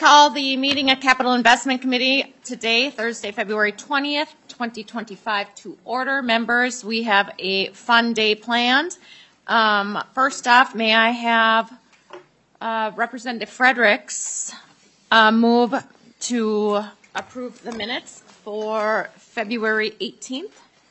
call the meeting of Capital Investment Committee today, Thursday, February 20th, 2025 to order. Members, we have a fun day planned. First off, may I have Representative Fredericks move to approve the minutes for February 18th?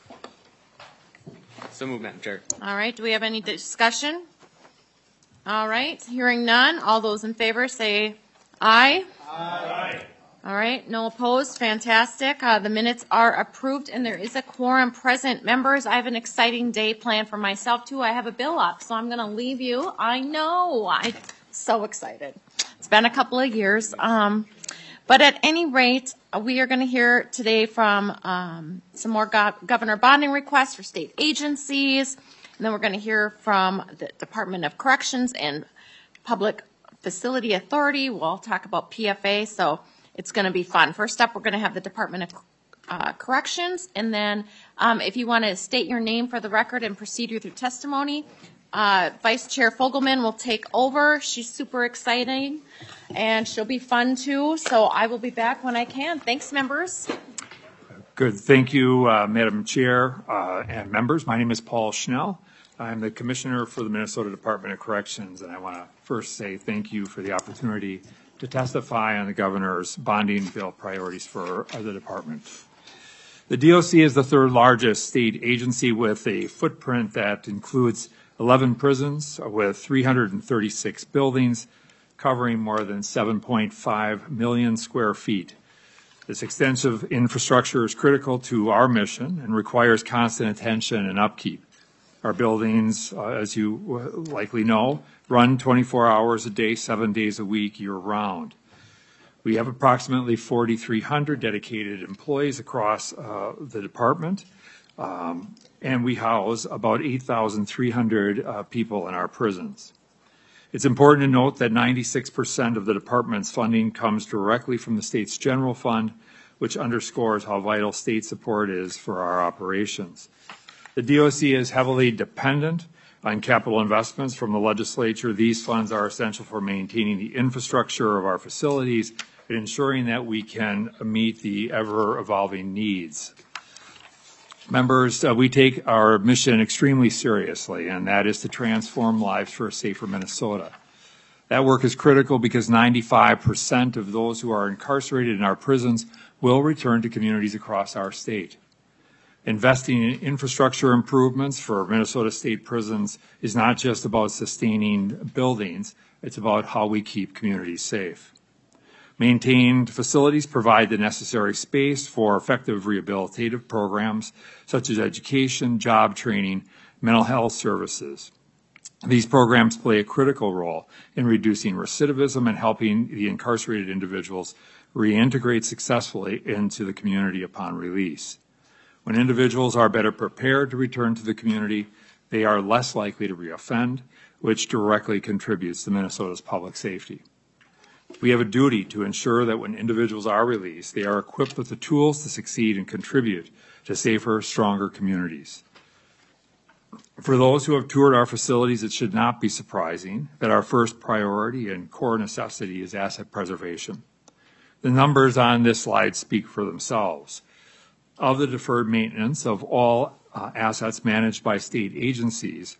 So moved, Madam Chair. All right. Do we have any discussion? All right. Hearing none. All those in favor say aye. Aye. All right. No opposed. Fantastic. The minutes are approved, and there is a quorum present. Members, I have an exciting day planned for myself, too. I have a bill up, so I'm going to leave you. I know. I'm so excited. It's been a couple of years. But at any rate, we are going to hear today from some more governor bonding requests for state agencies. And then we're going to hear from the Department of Corrections and Public Facility Authority. We'll talk about PFA, so it's going to be fun. First up, we're going to have the Department of Corrections. And then if you want to state your name for the record and proceed with your testimony, Vice Chair Fogelman will take over. She's super exciting, and she'll be fun, too. So I will be back when I can. Thanks, members. Good. Thank you, Madam Chair and members. My name is Paul Schnell. I'm the Commissioner for the Minnesota Department of Corrections, and I want to first say thank you for the opportunity to testify on the Governor's bonding bill priorities for the department. The DOC is the third largest state agency with a footprint that includes 11 prisons with 336 buildings covering more than 7.5 million square feet. This extensive infrastructure is critical to our mission and requires constant attention and upkeep. Our buildings, as you likely know, run 24 hours a day, 7 days a week, year-round. We have approximately 4,300 dedicated employees across the department, and we house about 8,300 people in our prisons. It's important to note that 96% of the department's funding comes directly from the state's general fund, which underscores how vital state support is for our operations. The DOC is heavily dependent on capital investments from the legislature. These funds are essential for maintaining the infrastructure of our facilities and ensuring that we can meet the ever-evolving needs. Members, we take our mission extremely seriously, and that is to transform lives for a safer Minnesota. That work is critical because 95% of those who are incarcerated in our prisons will return to communities across our state. Investing in infrastructure improvements for Minnesota state prisons is not just about sustaining buildings, it's about how we keep communities safe. Maintained facilities provide the necessary space for effective rehabilitative programs such as education, job training, mental health services. These programs play a critical role in reducing recidivism and helping the incarcerated individuals reintegrate successfully into the community upon release. When individuals are better prepared to return to the community, they are less likely to reoffend, which directly contributes to Minnesota's public safety. We have a duty to ensure that when individuals are released, they are equipped with the tools to succeed and contribute to safer, stronger communities. For those who have toured our facilities, it should not be surprising that our first priority and core necessity is asset preservation. The numbers on this slide speak for themselves. Of the deferred maintenance of all assets managed by state agencies,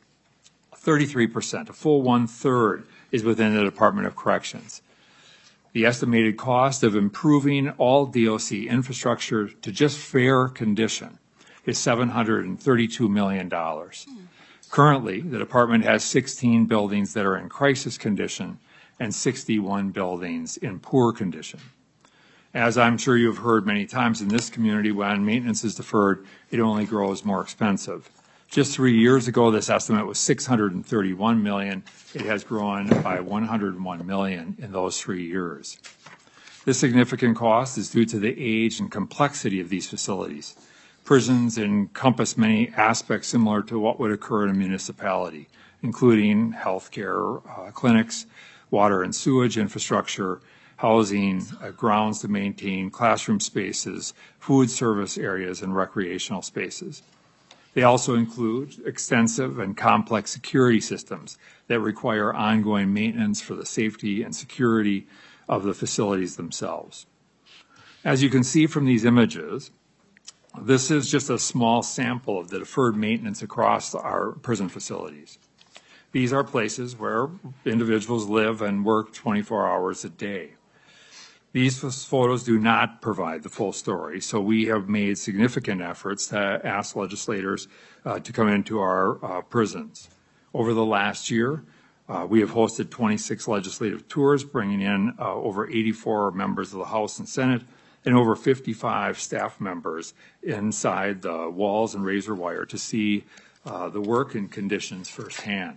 33%, a full one-third, is within the Department of Corrections. The estimated cost of improving all DOC infrastructure to just fair condition is $732 million. Currently, the department has 16 buildings that are in crisis condition and 61 buildings in poor condition. As I'm sure you've heard many times in this community, when maintenance is deferred, it only grows more expensive. Just 3 years ago, this estimate was $631 million. It has grown by $101 million in those 3 years. This significant cost is due to the age and complexity of these facilities. Prisons encompass many aspects similar to what would occur in a municipality, including healthcare clinics, water and sewage infrastructure, housing, grounds to maintain classroom spaces, food service areas, and recreational spaces. They also include extensive and complex security systems that require ongoing maintenance for the safety and security of the facilities themselves. As you can see from these images, this is just a small sample of the deferred maintenance across our prison facilities. These are places where individuals live and work 24 hours a day. These photos do not provide the full story, so we have made significant efforts to ask legislators to come into our prisons. Over the last year, we have hosted 26 legislative tours, bringing in over 84 members of the House and Senate and over 55 staff members inside the walls and razor wire to see the work and conditions firsthand.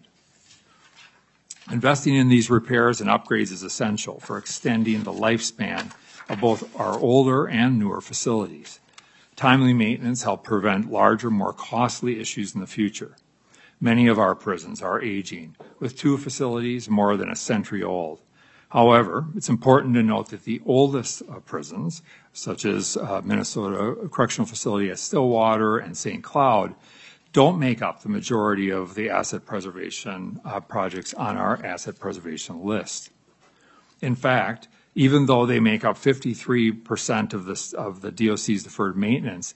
Investing in these repairs and upgrades is essential for extending the lifespan of both our older and newer facilities. Timely maintenance helps prevent larger, more costly issues in the future. Many of our prisons are aging, with 2 facilities more than a century old. However, it's important to note that the oldest prisons, such as Minnesota Correctional Facility at Stillwater and St. Cloud, don't make up the majority of the asset preservation projects on our asset preservation list. In fact, even though they make up 53% of the DOC's deferred maintenance,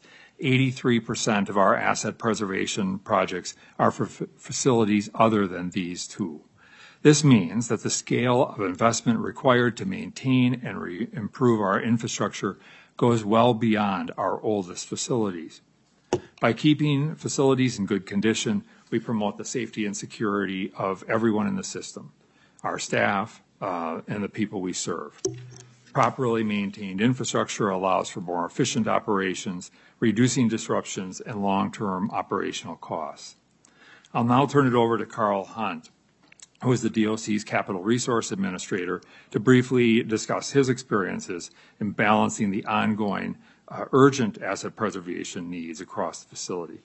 83% of our asset preservation projects are for facilities other than these 2. This means that the scale of investment required to maintain and improve our infrastructure goes well beyond our oldest facilities. By keeping facilities in good condition, we promote the safety and security of everyone in the system, our staff, and the people we serve. Properly maintained infrastructure allows for more efficient operations, reducing disruptions and long-term operational costs. I'll now turn it over to Carl Hunt, who is the DOC's Capital Resource Administrator, to briefly discuss his experiences in balancing the ongoing urgent asset preservation needs across the facility.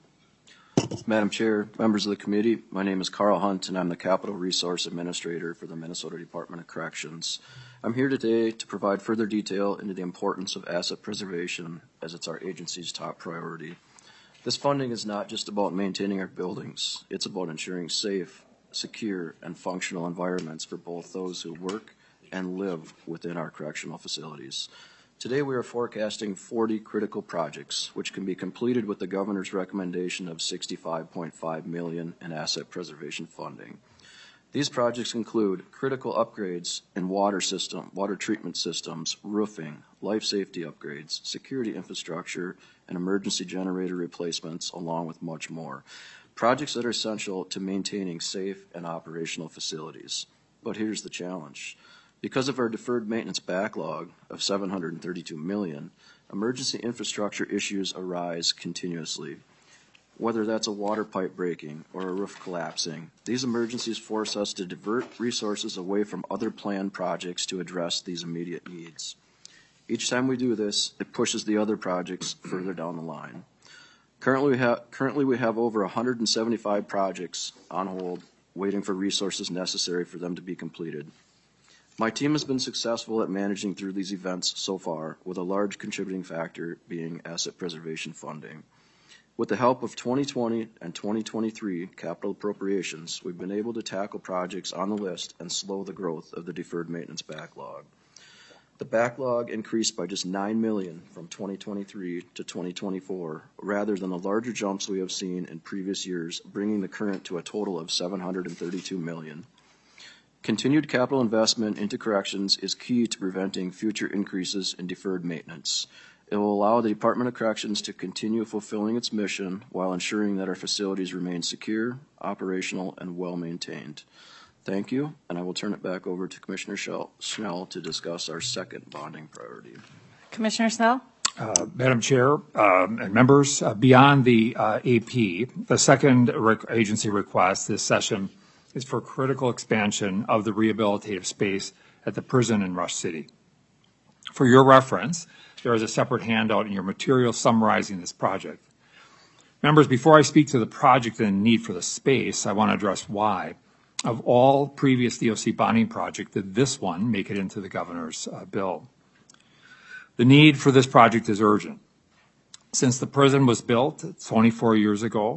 Madam Chair, members of the committee, my name is Carl Hunt, and I'm the Capital Resource Administrator for the Minnesota Department of Corrections. I'm here today to provide further detail into the importance of asset preservation, as it's our agency's top priority. This funding is not just about maintaining our buildings. It's about ensuring safe, secure, and functional environments for both those who work and live within our correctional facilities. Today we are forecasting 40 critical projects, which can be completed with the governor's recommendation of $65.5 million in asset preservation funding. These projects include critical upgrades in water treatment systems, roofing, life safety upgrades, security infrastructure, and emergency generator replacements, along with much more. Projects that are essential to maintaining safe and operational facilities. But here's the challenge. Because of our deferred maintenance backlog of $732 million, emergency infrastructure issues arise continuously. Whether that's a water pipe breaking or a roof collapsing, these emergencies force us to divert resources away from other planned projects to address these immediate needs. Each time we do this, it pushes the other projects further down the line. Currently we have over 175 projects on hold, waiting for resources necessary for them to be completed. My team has been successful at managing through these events so far, with a large contributing factor being asset preservation funding. With the help of 2020 and 2023 capital appropriations, we've been able to tackle projects on the list and slow the growth of the deferred maintenance backlog. The backlog increased by just $9 million from 2023 to 2024, rather than the larger jumps we have seen in previous years, bringing the current to a total of $732 million. Continued capital investment into corrections is key to preventing future increases in deferred maintenance. It will allow the Department of Corrections to continue fulfilling its mission while ensuring that our facilities remain secure, operational, and well-maintained. Thank you, and I will turn it back over to Commissioner Schnell to discuss our second bonding priority. Commissioner Snell? Madam Chair and members, beyond the AP, the second agency request this session is for critical expansion of the rehabilitative space at the prison in Rush City. For your reference, there is a separate handout in your material summarizing this project. Members, before I speak to the project and the need for the space, I want to address why, of all previous DOC bonding projects, did this one make it into the governor's bill. The need for this project is urgent. Since the prison was built 24 years ago,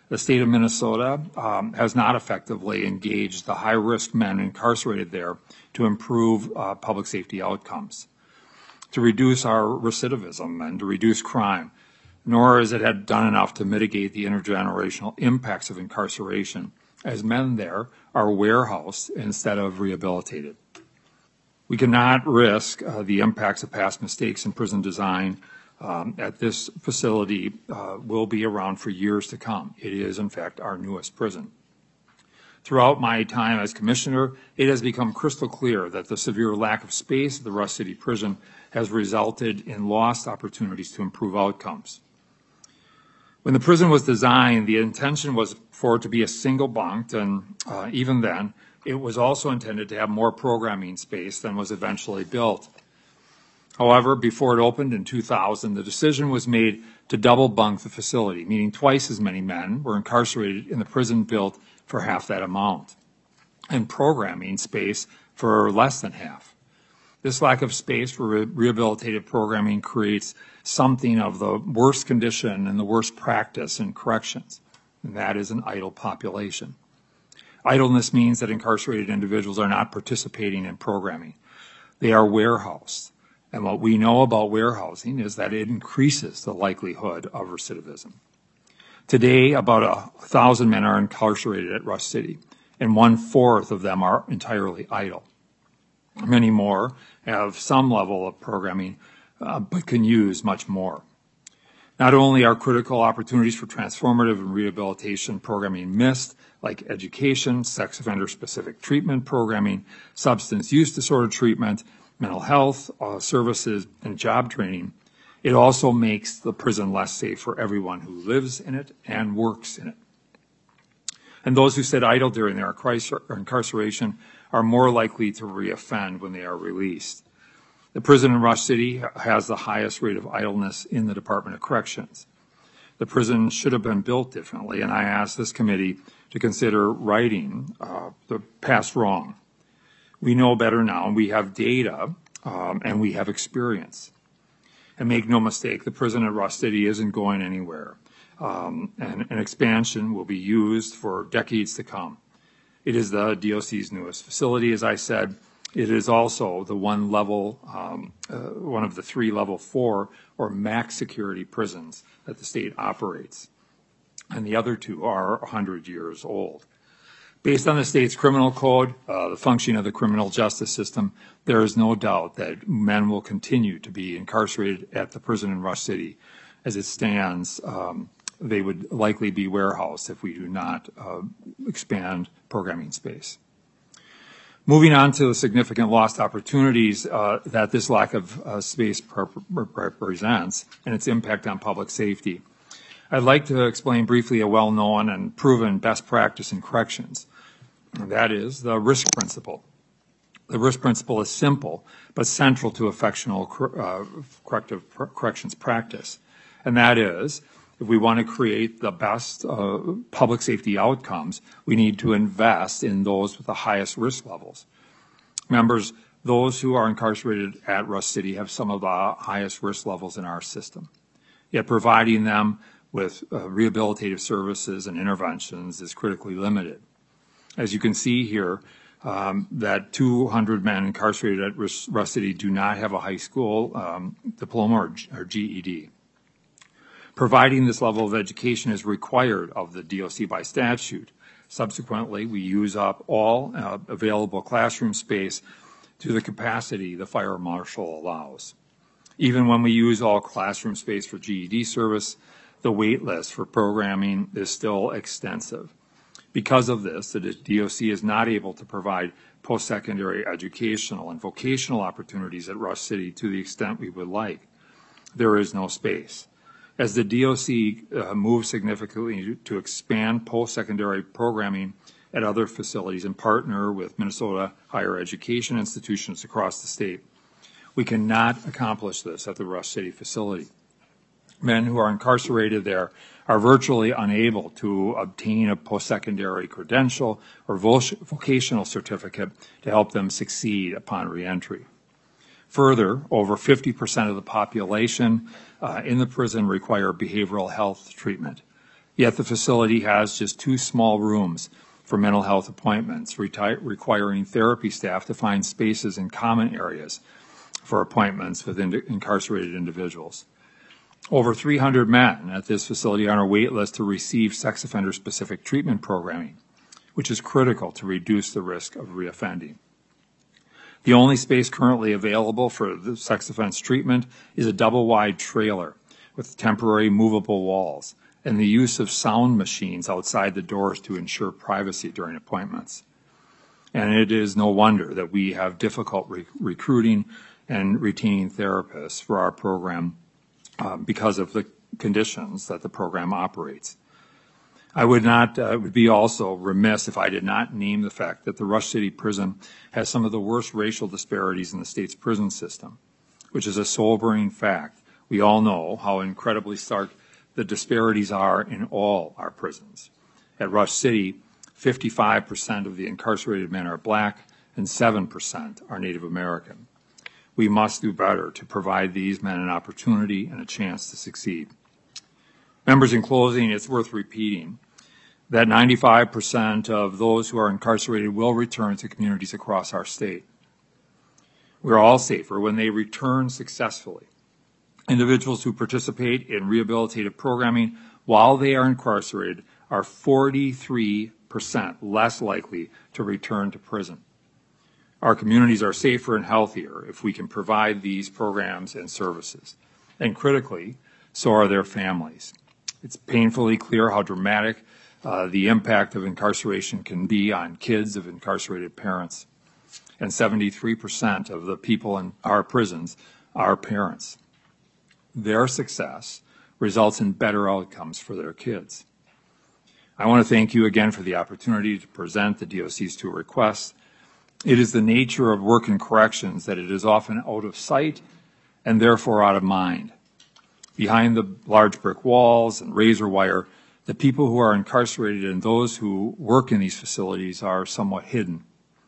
the state of Minnesota has not effectively engaged the high-risk men incarcerated there to improve public safety outcomes, to reduce our recidivism and to reduce crime, nor has it had done enough to mitigate the intergenerational impacts of incarceration, as men there are warehoused instead of rehabilitated. We cannot risk the impacts of past mistakes in prison design. At this facility will be around for years to come. It is, in fact, our newest prison. Throughout my time as commissioner, it has become crystal clear that the severe lack of space at the Rush City Prison has resulted in lost opportunities to improve outcomes. When the prison was designed, the intention was for it to be a single bunked, and even then, it was also intended to have more programming space than was eventually built. However, before it opened in 2000, the decision was made to double bunk the facility, meaning twice as many men were incarcerated in the prison built for half that amount, and programming space for less than half. This lack of space for rehabilitative programming creates something of the worst condition and the worst practice in corrections, and that is an idle population. Idleness means that incarcerated individuals are not participating in programming. They are warehoused. And what we know about warehousing is that it increases the likelihood of recidivism. Today, about 1,000 men are incarcerated at Rush City, and 1/4 of them are entirely idle. Many more have some level of programming, but can use much more. Not only are critical opportunities for transformative and rehabilitation programming missed, like education, sex offender-specific treatment programming, substance use disorder treatment, mental health services, and job training, it also makes the prison less safe for everyone who lives in it and works in it. And those who sit idle during their incarceration are more likely to reoffend when they are released. The prison in Rush City has the highest rate of idleness in the Department of Corrections. The prison should have been built differently, and I ask this committee to consider righting the past wrong. We know better now, and we have data, and we have experience. And make no mistake, the prison at Rush City isn't going anywhere, and an expansion will be used for decades to come. It is the DOC's newest facility, as I said. It is also the one of the 3 level 4 or max security prisons that the state operates, and the other 2 are 100 years old. Based on the state's criminal code, the functioning of the criminal justice system, there is no doubt that men will continue to be incarcerated at the prison in Rush City. As it stands, they would likely be warehoused if we do not expand programming space. Moving on to the significant lost opportunities that this lack of space represents and its impact on public safety, I'd like to explain briefly a well-known and proven best practice in corrections. And that is the risk principle. The risk principle is simple, but central to effectual corrective corrections practice. And that is, if we want to create the best public safety outcomes, we need to invest in those with the highest risk levels. Members, those who are incarcerated at Rush City have some of the highest risk levels in our system. Yet providing them with rehabilitative services and interventions is critically limited. As you can see here, that 200 men incarcerated at Rush City do not have a high school diploma or GED. Providing this level of education is required of the DOC by statute. Subsequently, we use up all available classroom space to the capacity the fire marshal allows. Even when we use all classroom space for GED service, the wait list for programming is still extensive. Because of this, the DOC is not able to provide post-secondary educational and vocational opportunities at Rush City to the extent we would like. There is no space. As the DOC moves significantly to expand post-secondary programming at other facilities and partner with Minnesota higher education institutions across the state, we cannot accomplish this at the Rush City facility. Men who are incarcerated there are virtually unable to obtain a post-secondary credential or vocational certificate to help them succeed upon reentry. Further, over 50% of the population in the prison require behavioral health treatment. Yet the facility has just 2 small rooms for mental health appointments, requiring therapy staff to find spaces in common areas for appointments with incarcerated individuals. Over 300 men at this facility are on a wait list to receive sex offender-specific treatment programming, which is critical to reduce the risk of reoffending. The only space currently available for the sex offense treatment is a double-wide trailer with temporary movable walls and the use of sound machines outside the doors to ensure privacy during appointments. And it is no wonder that we have difficult recruiting and retaining therapists for our program because of the conditions that the program operates. I would be also remiss if I did not name the fact that the Rush City Prison has some of the worst racial disparities in the state's prison system, which is a sobering fact. We all know how incredibly stark the disparities are in all our prisons. At Rush City, 55% of the incarcerated men are black and 7% are Native American. We must do better to provide these men an opportunity and a chance to succeed. Members, in closing, it's worth repeating that 95% of those who are incarcerated will return to communities across our state. We're all safer when they return successfully. Individuals who participate in rehabilitative programming while they are incarcerated are 43% less likely to return to prison. Our communities are safer and healthier if we can provide these programs and services. And critically, so are their families. It's painfully clear how dramatic the impact of incarceration can be on kids of incarcerated parents. And 73% of the people in our prisons are parents. Their success results in better outcomes for their kids. I want to thank you again for the opportunity to present the DOC's 2 requests. It is the nature of work in corrections that it is often out of sight and therefore out of mind. Behind the large brick walls and razor wire, the people who are incarcerated and those who work in these facilities are somewhat hidden.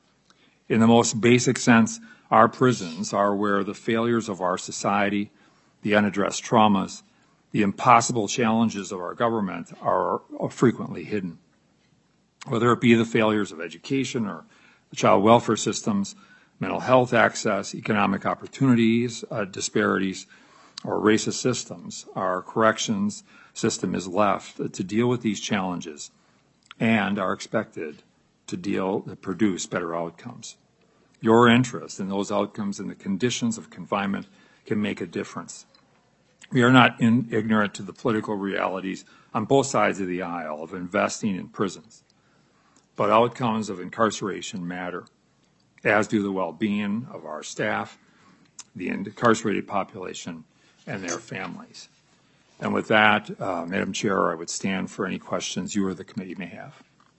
In the most basic sense, our prisons are where the failures of our society, the unaddressed traumas, the impossible challenges of our government are frequently hidden. Whether it be the failures of education or the child welfare systems, mental health access, economic opportunities, disparities, or racist systems, our corrections system is left to deal with these challenges and are expected to produce better outcomes. Your interest in those outcomes and the conditions of confinement can make a difference. We are not ignorant to the political realities on both sides of the aisle of investing in prisons, but outcomes of incarceration matter, as do the well-being of our staff, the incarcerated population, and their families. And with that, Madam Chair, I would stand for any questions you or the committee may have.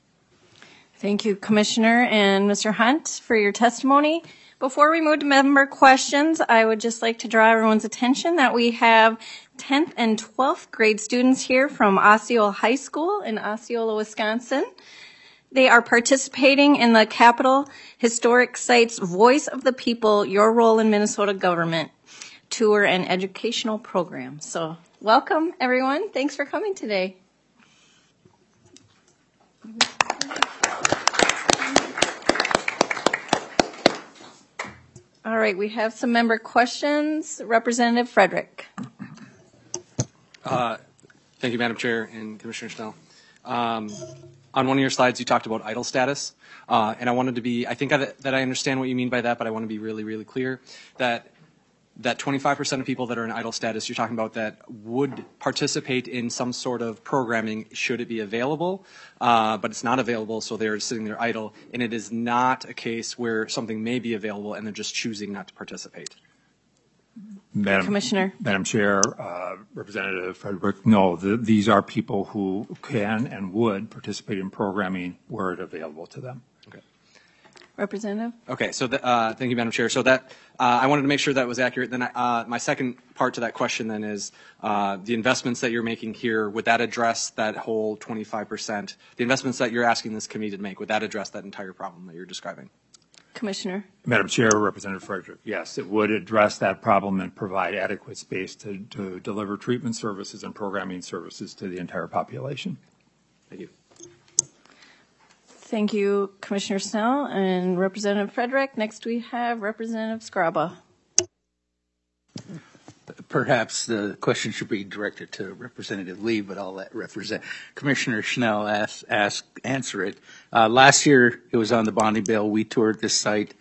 Thank you, Commissioner and Mr. Hunt, for your testimony. Before we move to member questions, I would just like to draw everyone's attention that we have 10th and 12th grade students here from Osceola High School in Osceola, Wisconsin. They are participating in the Capitol Historic Sites Voice of the People, Your Role in Minnesota Government tour and educational program. So welcome, everyone. Thanks for coming today. All right, we have some member questions. Representative Frederick. Thank you, Madam Chair and Commissioner Schnell. On one of your slides, you talked about idle status, and I wanted to be, I think that I understand what you mean by that, but I want to be really, really clear that 25% of people that are in idle status, you're talking about that would participate in some sort of programming should it be available, but it's not available, so they're sitting there idle, and it is not a case where something may be available and they're just choosing not to participate. Commissioner. Madam Chair, Representative Frederick, no, these are people who can and would participate in programming were it available to them. Okay. Representative. Okay, so thank you, Madam Chair. So that I wanted to make sure that was accurate. Then my second part to that question then is the investments that you're making here, would that address that whole 25%? The investments that you're asking this committee to make, would that address that entire problem that you're describing? Commissioner. Madam Chair, Representative Frederick, yes, it would address that problem and provide adequate space to deliver treatment services and programming services to the entire population. Thank you. Thank you, Commissioner Snell and Representative Frederick. Next we have Representative Skraba. Perhaps the question should be directed to Representative Lee, but I'll let Commissioner Schnell answer it. Last year, it was on the bonding bill. We toured this site.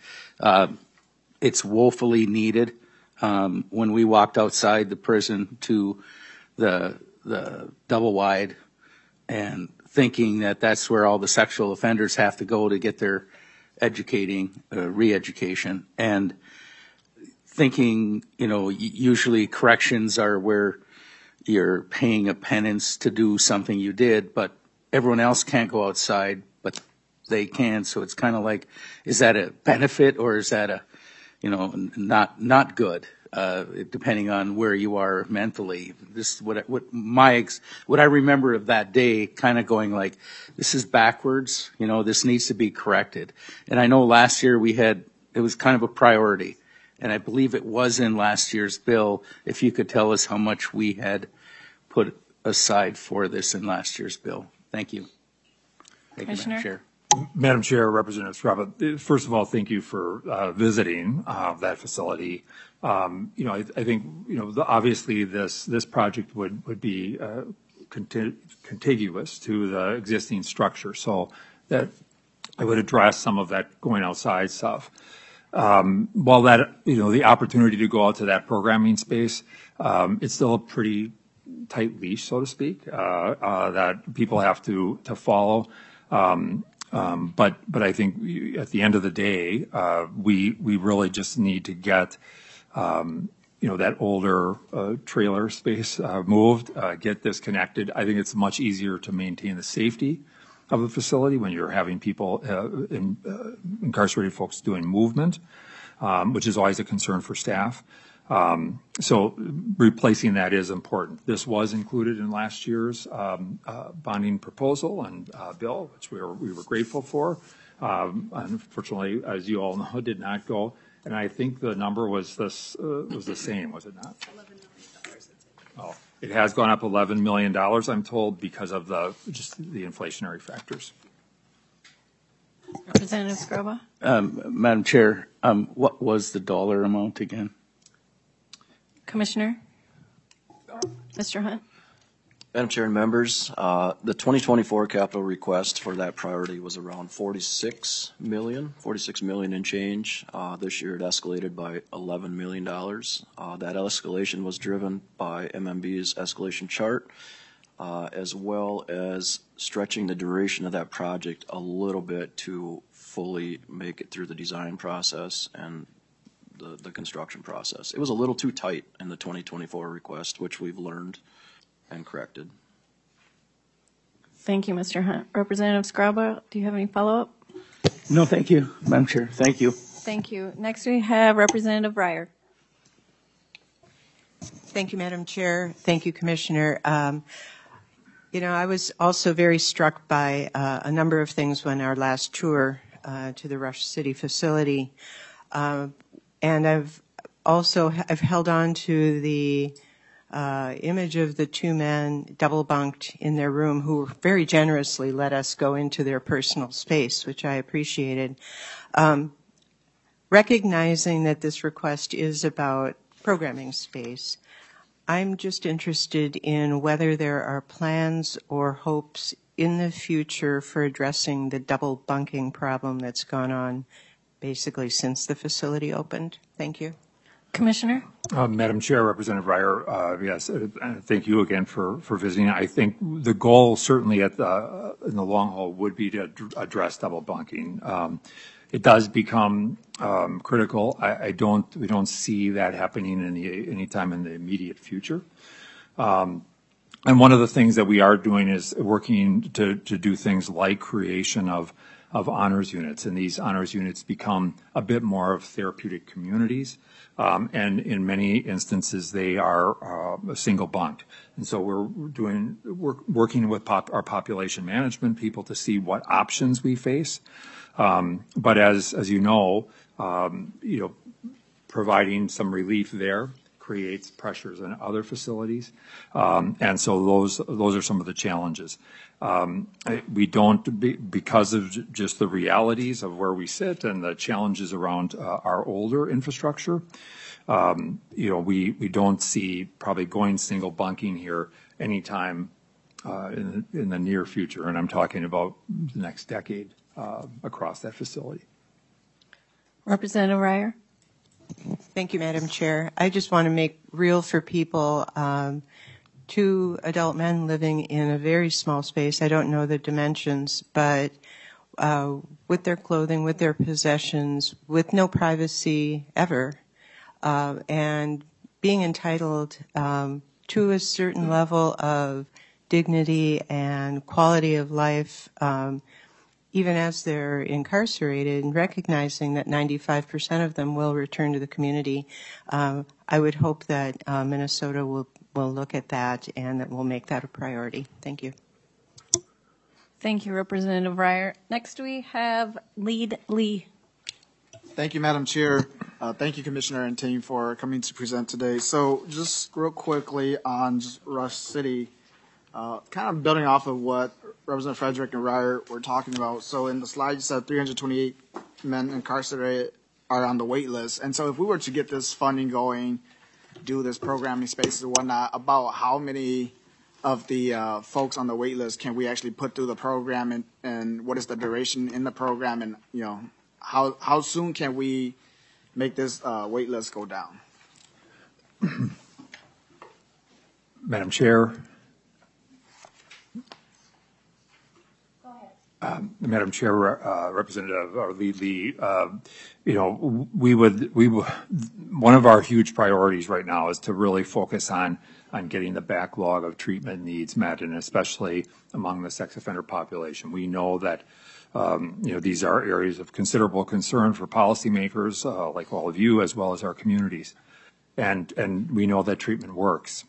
It's woefully needed. When we walked outside the prison to the double wide and thinking that that's where all the sexual offenders have to go to get their re-education, and thinking, usually corrections are where you're paying a penance to do something you did, but everyone else can't go outside, but they can. So it's kind of like, is that a benefit or is that not good, depending on where you are mentally? This what I remember of that day, kind of going like, this is backwards. This needs to be corrected. And I know last year it was kind of a priority. And I believe it was in last year's bill. If you could tell us how much we had put aside for this in last year's bill. Thank you. Thank you, Madam Chair. Madam Chair, Representative Skraba, first of all, thank you for visiting that facility. I think, obviously this project would be contiguous to the existing structure. So that I would address some of that going outside stuff. While that, the opportunity to go out to that programming space, it's still a pretty tight leash, so to speak, that people have to follow. But I think at the end of the day, we really just need to get, that older trailer space moved, get this connected. I think it's much easier to maintain the safety of the facility when you're having people, incarcerated folks doing movement, which is always a concern for staff. So replacing that is important. This was included in last year's bonding proposal and bill, which we were grateful for. Unfortunately, as you all know, it did not go. And I think the number was the same, was it not? $11 million. Oh. It has gone up $11 million, I'm told, because of the inflationary factors. Representative Skraba. Madam Chair, what was the dollar amount again? Commissioner? Mr. Hunt? Madam Chair and members, the 2024 capital request for that priority was around $46 million and change. This year it escalated by $11 million. That escalation was driven by MMB's escalation chart, as well as stretching the duration of that project a little bit to fully make it through the design process and the construction process. It was a little too tight in the 2024 request, which we've learned and corrected. Thank you, Mr. Hunt. Representative Skraba, do you have any follow-up? No, thank you, Madam Chair. Thank you. Thank you. Next we have Representative Breyer. Thank you, Madam Chair. Thank you, Commissioner. I was also very struck by a number of things when our last tour to the Rush City facility. And I've held on to the image of the two men double bunked in their room who very generously let us go into their personal space, which I appreciated. Recognizing that this request is about programming space, I'm just interested in whether there are plans or hopes in the future for addressing the double bunking problem that's gone on basically since the facility opened. Thank you. Commissioner? Madam Chair, Representative Breyer, yes, thank you again for visiting. I think the goal certainly in the long haul would be to address double bunking. It does become critical. We don't see that happening anytime in the immediate future. And one of the things that we are doing is working to do things like creation of honors units, and these honors units become a bit more of therapeutic communities. And in many instances, they are single bunked. And so we're working with our population management people to see what options we face. But as you know, providing some relief there creates pressures in other facilities. And so those are some of the challenges. We don't, because of just the realities of where we sit and the challenges around our older infrastructure, we don't see probably going single bunking here anytime in the near future. And I'm talking about the next decade across that facility. Representative Reier. Thank you, Madam Chair. I just want to make real for people 2 adult men living in a very small space. I don't know the dimensions, but with their clothing, with their possessions, with no privacy ever, and being entitled to a certain level of dignity and quality of life, even as they're incarcerated, and recognizing that 95% of them will return to the community. I would hope that Minnesota will look at that and that we'll make that a priority. Thank you. Thank you, Representative Reier. Next we have Lead Lee. Thank you, Madam Chair. Thank you, Commissioner and team, for coming to present today. So just real quickly on just Rush City, kind of building off of what Representative Frederick and Reier were talking about. So in the slide, you said 328 men incarcerated are on the wait list. And so if we were to get this funding going, do this programming spaces and whatnot, about how many of the folks on the wait list can we actually put through the program, and what is the duration in the program, and how soon can we make this wait list go down? Madam Chair. Madam Chair, Representative Lee, we would one of our huge priorities right now is to really focus on getting the backlog of treatment needs met, and especially among the sex offender population. We know that these are areas of considerable concern for policymakers like all of you, as well as our communities, and we know that treatment works.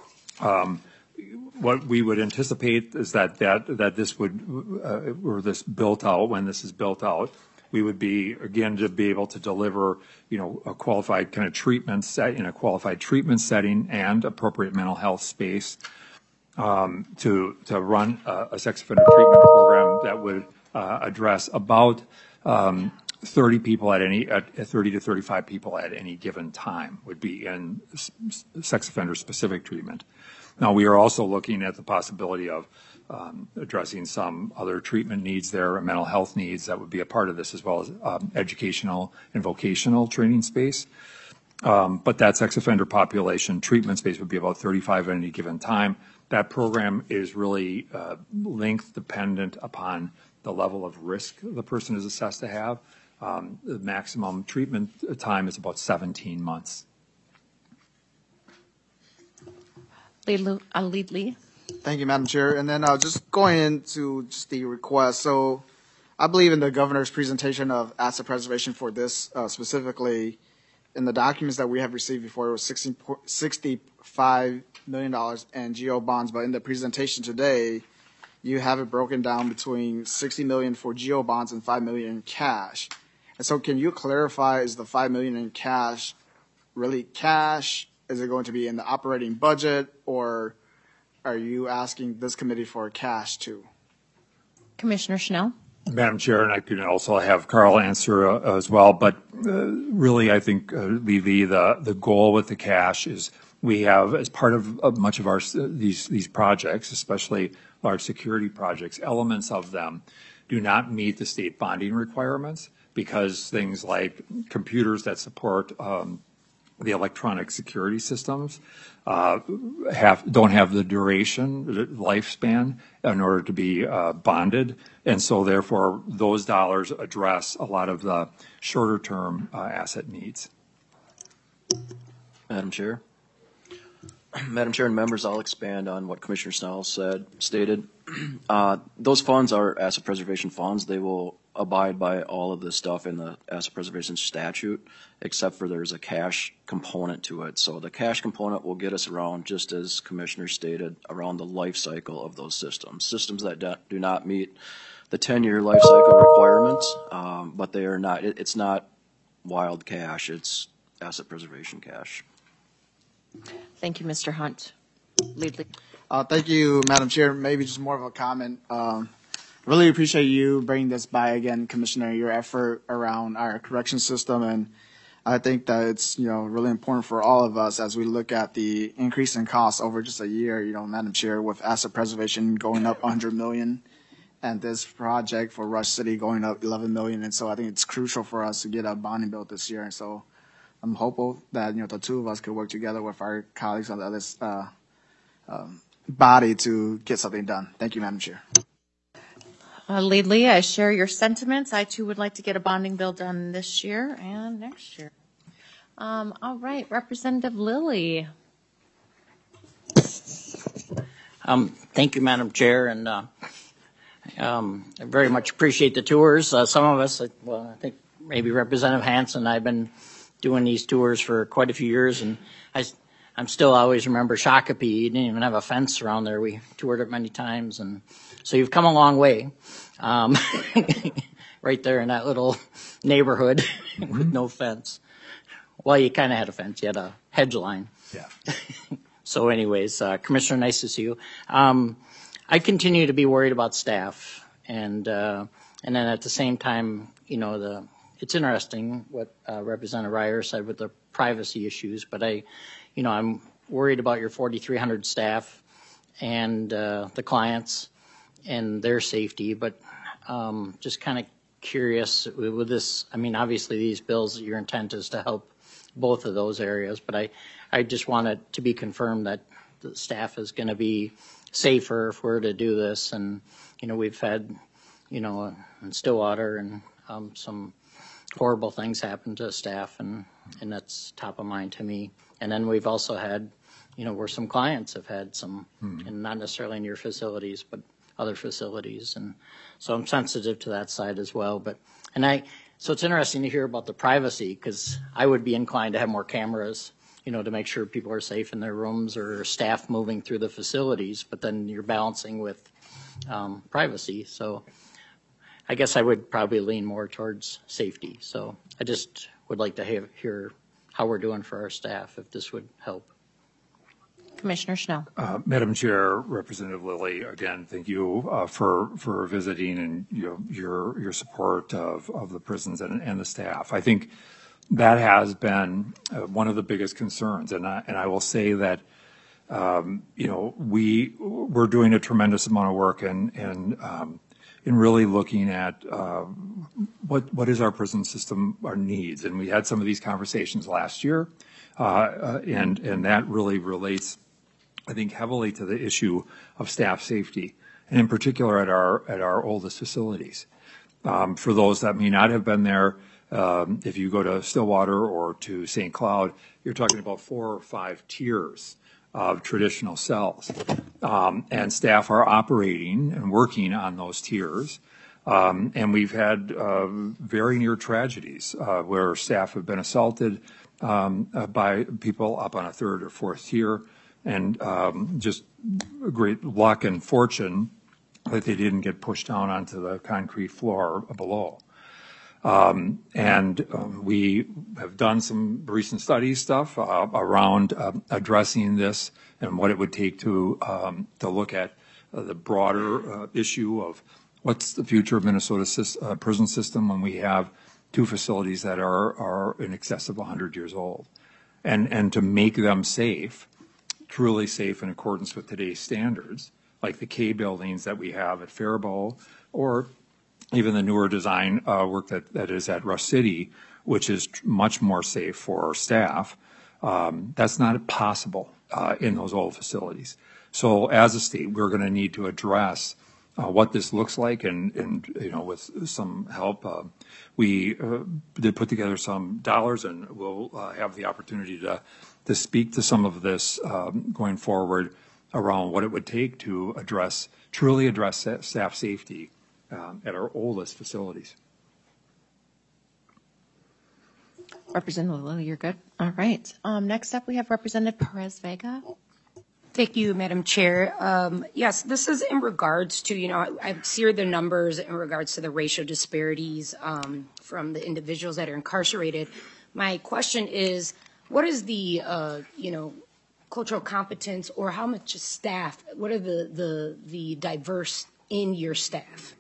What we would anticipate is that this would, or this built out, when this is built out, we would be, again, to be able to deliver, a qualified kind of treatment set in a qualified treatment setting and appropriate mental health space to run a sex offender treatment program that would address about 30 people at 30 to 35 people at any given time would be in sex offender specific treatment. Now, we are also looking at the possibility of addressing some other treatment needs there, mental health needs that would be a part of this, as well as educational and vocational training space. But that sex offender population treatment space would be about 35 at any given time. That program is really length dependent upon the level of risk the person is assessed to have. The maximum treatment time is about 17 months. Lead Lee. Thank you, Madam Chair. And then just going into just the request. So I believe in the governor's presentation of asset preservation for this specifically, in the documents that we have received before, it was $65 million in GO bonds. But in the presentation today, you have it broken down between $60 million for GO bonds and $5 million in cash. And so can you clarify, is the $5 million in cash really cash? Is it going to be in the operating budget, or are you asking this committee for cash too? Commissioner Schnell. Madam Chair, and I can also have Carl answer as well, but really I think, the goal with the cash is we have, as part of much of our these projects, especially large security projects, elements of them do not meet the state bonding requirements, because things like computers that support the electronic security systems don't have the duration, the lifespan in order to be bonded. And so therefore those dollars address a lot of the shorter term asset needs. Madam Chair. Madam Chair and members, I'll expand on what Commissioner Snell stated. Those funds are asset preservation funds. They will abide by all of the stuff in the asset preservation statute, except for there's a cash component to it. So the cash component will get us around, just as Commissioner stated, around the life cycle of those systems. Systems that do not meet the 10-year life cycle requirements, but they are not. It's not wild cash. It's asset preservation cash. Thank you, Mr. Hunt. Leadley. Thank you, Madam Chair. Maybe just more of a comment. Really appreciate you bringing this by again, Commissioner, your effort around our correction system. And I think that it's, really important for all of us as we look at the increase in costs over just a year, Madam Chair, with asset preservation going up $100 million and this project for Rush City going up $11 million. And so I think it's crucial for us to get a bonding bill this year. And so I'm hopeful that, the two of us could work together with our colleagues on the other body to get something done. Thank you, Madam Chair. Leadley, I share your sentiments. I too would like to get a bonding bill done this year and next year. All right, Representative Lilly. Thank you, Madam Chair, and I very much appreciate the tours. Some of us, I think maybe Representative Hansen, I've been doing these tours for quite a few years, and I'm still always remember Shakopee. You didn't even have a fence around there. We toured it many times, and so you've come a long way. Right there in that little neighborhood with no fence. Well, you kind of had a fence. You had a hedge line. Yeah. So anyways, Commissioner, nice to see you. I continue to be worried about staff. And then at the same time, it's interesting what Representative Ryer said with the privacy issues, but I'm worried about your 4,300 staff and the clients and their safety, but just kind of curious with this. I mean, obviously these bills, your intent is to help both of those areas, but I just want it to be confirmed that the staff is going to be safer if we're to do this. And, we've had, in Stillwater and some horrible things happen to staff, and that's top of mind to me. And then we've also had, where some clients have had some, and not necessarily in your facilities, but other facilities. And so I'm sensitive to that side as well. So it's interesting to hear about the privacy, because I would be inclined to have more cameras, to make sure people are safe in their rooms or staff moving through the facilities, but then you're balancing with privacy. So I guess I would probably lean more towards safety. So I just would like to hear how we're doing for our staff, if this would help. Commissioner Schnell. Madam Chair, Representative Lilly, again, thank you for visiting and your support of the prisons and the staff. I think that has been one of the biggest concerns, and I will say that we're doing a tremendous amount of work in really looking at what is our prison system, our needs, and we had some of these conversations last year, and that really relates, I think, heavily to the issue of staff safety, and in particular at our oldest facilities. For those that may not have been there, if you go to Stillwater or to St. Cloud, you're talking about 4 or 5 tiers of traditional cells, and staff are operating and working on those tiers. And we've had very near tragedies where staff have been assaulted by people up on a 3rd or 4th tier, and just great luck and fortune that they didn't get pushed down onto the concrete floor below. We have done some recent stuff around addressing this and what it would take to look at the broader issue of what's the future of Minnesota's prison system when we have 2 facilities that are in excess of 100 years old, and to make them safe, truly safe in accordance with today's standards, like the K buildings that we have at Faribault, or even the newer design work that is at Rush City, which is much more safe for our staff. That's not possible in those old facilities. So as a state, we're going to need to address what this looks like, and with some help, we did put together some dollars, and we'll have the opportunity to speak to some of this going forward around what it would take to truly address staff safety at our oldest facilities. Representative Lilly, you're good. All right. Next up, we have Representative Perez Vega. Thank you, Madam Chair. Yes, this is in regards to, I see the numbers in regards to the racial disparities from the individuals that are incarcerated. My question is, what is the, cultural competence, or how much staff, what are the diverse in your staff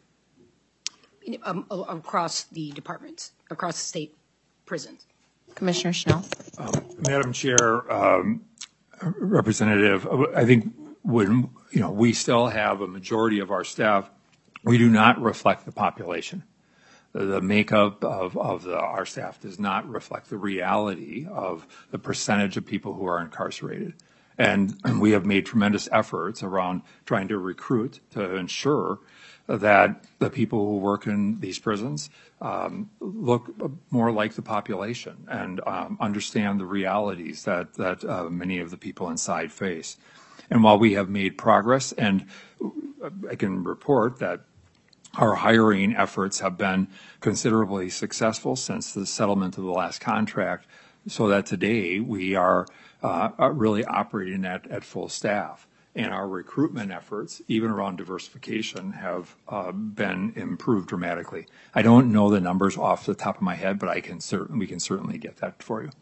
across the departments, across the state prisons? Commissioner Schnell. Madam Chair, Representative, I think when, we still have a majority of our staff, we do not reflect the population. The makeup of our staff does not reflect the reality of the percentage of people who are incarcerated. And we have made tremendous efforts around trying to recruit to ensure that the people who work in these prisons look more like the population and understand the realities that many of the people inside face. And while we have made progress, and I can report that our hiring efforts have been considerably successful since the settlement of the last contract, so that today we are really operating at full staff. And our recruitment efforts, even around diversification, have been improved dramatically. I don't know the numbers off the top of my head, but we can certainly get that for you.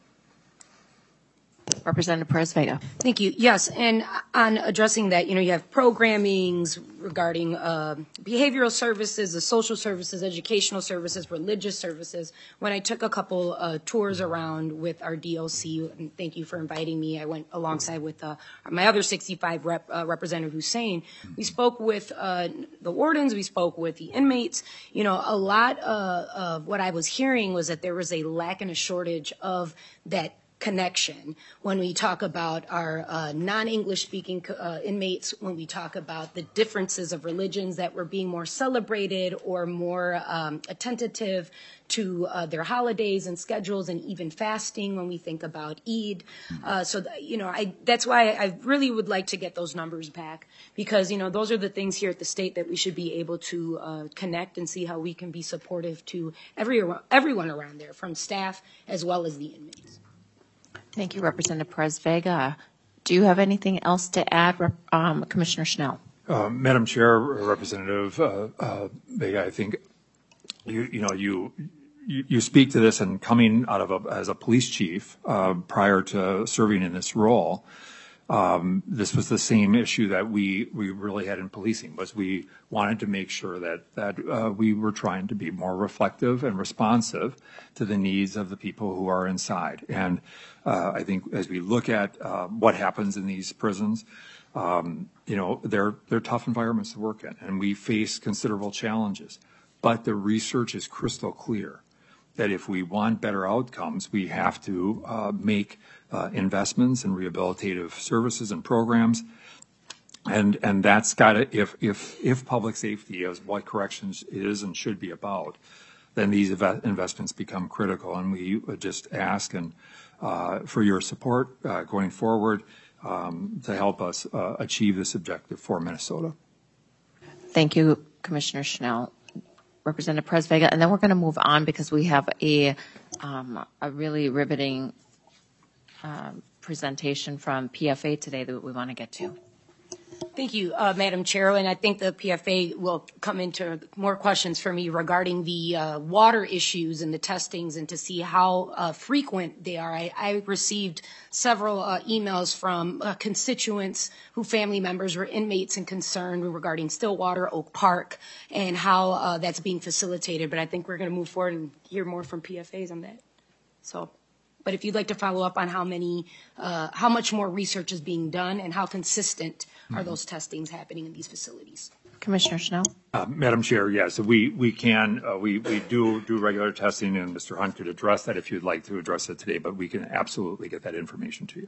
Representative Perez-Vega. Thank you. Yes, and on addressing that, you have programmings regarding behavioral services, the social services, educational services, religious services. When I took a couple tours around with our DLC, and thank you for inviting me, I went alongside with my other 65 Representative Hussein. We spoke with the wardens, we spoke with the inmates. A lot of what I was hearing was that there was a lack and a shortage of that connection when we talk about our non-English speaking inmates, when we talk about the differences of religions that were being more celebrated or more attentive to their holidays and schedules, and even fasting when we think about Eid. That's why I really would like to get those numbers back, because those are the things here at the state that we should be able to connect and see how we can be supportive to everyone around there, from staff as well as the inmates. Thank you, Representative Perez-Vega. Do you have anything else to add, Commissioner Schnell? Madam Chair, Representative Vega, I think you speak to this, and coming out of as a police chief prior to serving in this role, this was the same issue that we really had in policing. Was we wanted to make sure that we were trying to be more reflective and responsive to the needs of the people who are inside. And I think as we look at what happens in these prisons, they're tough environments to work in, and we face considerable challenges. But the research is crystal clear that if we want better outcomes, we have to make investments in rehabilitative services and programs. And that's got to, if public safety is what corrections is and should be about, then these investments become critical. And we would just ask for your support going forward to help us achieve this objective for Minnesota. Thank you, Commissioner Schnell. Representative Perez-Vega, and then we're going to move on because we have a really riveting presentation from PFA today that we want to get to. Thank you, Madam Chair, and I think the PFA will come into more questions for me regarding the water issues and the testings, and to see how frequent they are. I received several emails from constituents who family members were inmates and concerned regarding Stillwater, Oak Park, and how that's being facilitated. But I think we're going to move forward and hear more from PFAs on that. But if you'd like to follow up on how much more research is being done and how consistent are those testings happening in these facilities? Commissioner Schnell. Madam Chair, yes, we do regular testing, and Mr. Hunt could address that if you'd like to address it today, but we can absolutely get that information to you.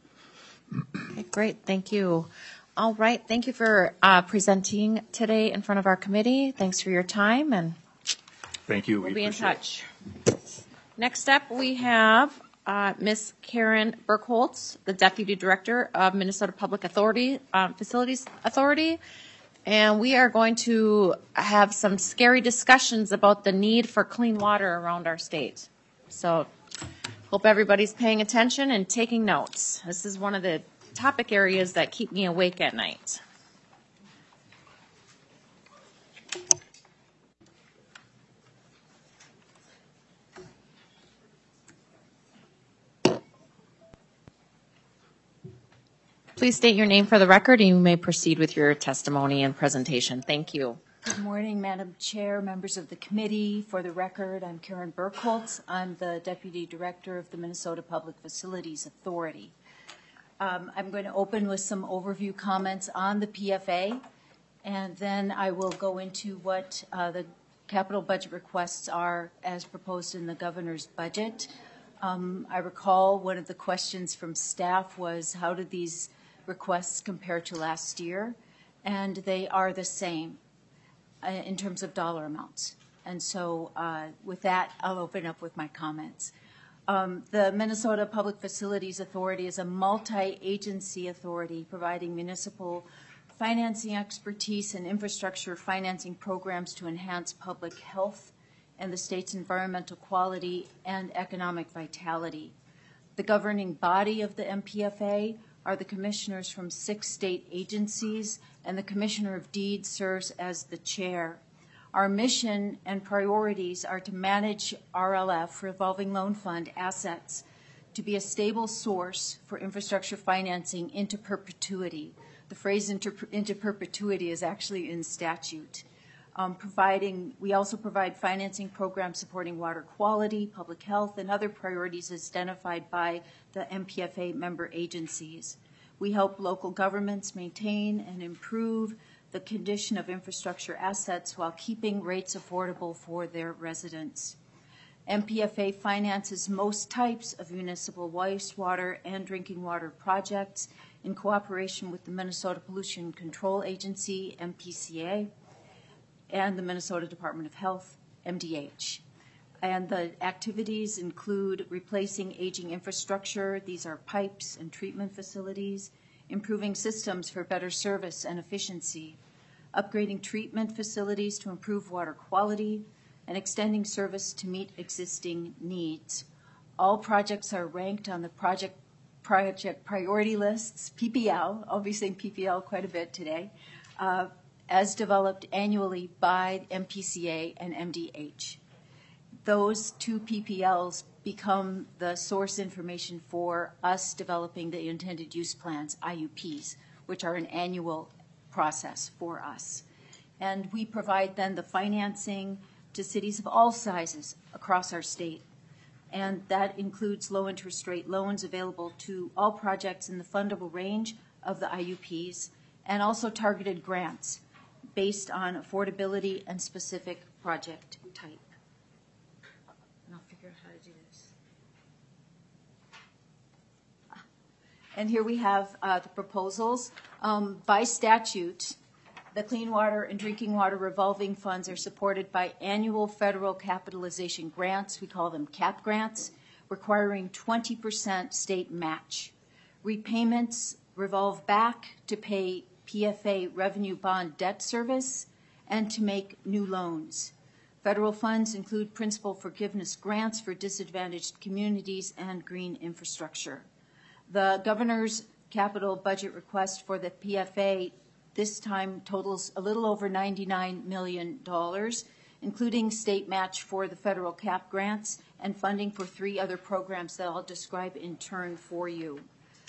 Okay, great, thank you. All right, thank you for presenting today in front of our committee. Thanks for your time, and thank you. We'll be in touch. Next up, we have Ms. Karen Burkholz, the Deputy Director of Minnesota Public Authority, Facilities Authority, and we are going to have some scary discussions about the need for clean water around our state. So hope everybody's paying attention and taking notes. This is one of the topic areas that keep me awake at night. Please state your name for the record, and you may proceed with your testimony and presentation. Thank you. Good morning, Madam Chair, members of the committee. For the record, I'm Karen Burkholz. I'm the Deputy Director of the Minnesota Public Facilities Authority. I'm going to open with some overview comments on the PFA, and then I will go into what the capital budget requests are as proposed in the governor's budget. I recall one of the questions from staff was, how did these requests compare to last year? And they are the same in terms of dollar amounts. And so with that, I'll open up with my comments. The Minnesota Public Facilities Authority is a multi-agency authority providing municipal financing expertise and infrastructure financing programs to enhance public health and the state's environmental quality and economic vitality. The governing body of the MPFA are the commissioners from 6 state agencies, and the Commissioner of Deeds serves as the chair. Our mission and priorities are to manage RLF, Revolving Loan Fund, assets to be a stable source for infrastructure financing into perpetuity. The phrase into perpetuity is actually in statute. We also provide financing programs supporting water quality, public health, and other priorities identified by the MPFA member agencies. We help local governments maintain and improve the condition of infrastructure assets while keeping rates affordable for their residents. MPFA finances most types of municipal wastewater and drinking water projects in cooperation with the Minnesota Pollution Control Agency, MPCA, and the Minnesota Department of Health, MDH. And the activities include replacing aging infrastructure. These are pipes and treatment facilities, improving systems for better service and efficiency, upgrading treatment facilities to improve water quality, and extending service to meet existing needs. All projects are ranked on the project priority lists, PPL, I'll be saying PPL quite a bit today, as developed annually by MPCA and MDH. Those 2 PPLs become the source information for us developing the intended use plans, IUPs, which are an annual process for us. And we provide then the financing to cities of all sizes across our state. And that includes low interest rate loans available to all projects in the fundable range of the IUPs, and also targeted grants based on affordability and specific project type. And I'll figure out how to do this. And here we have the proposals. By statute, the Clean Water and Drinking Water Revolving Funds are supported by annual federal capitalization grants, we call them CAP grants, requiring 20% state match. Repayments revolve back to pay PFA revenue bond debt service and to make new loans. Federal funds include principal forgiveness grants for disadvantaged communities and green infrastructure. The governor's capital budget request for the PFA this time totals a little over $99 million, including state match for the federal CAP grants and funding for 3 other programs that I'll describe in turn for you.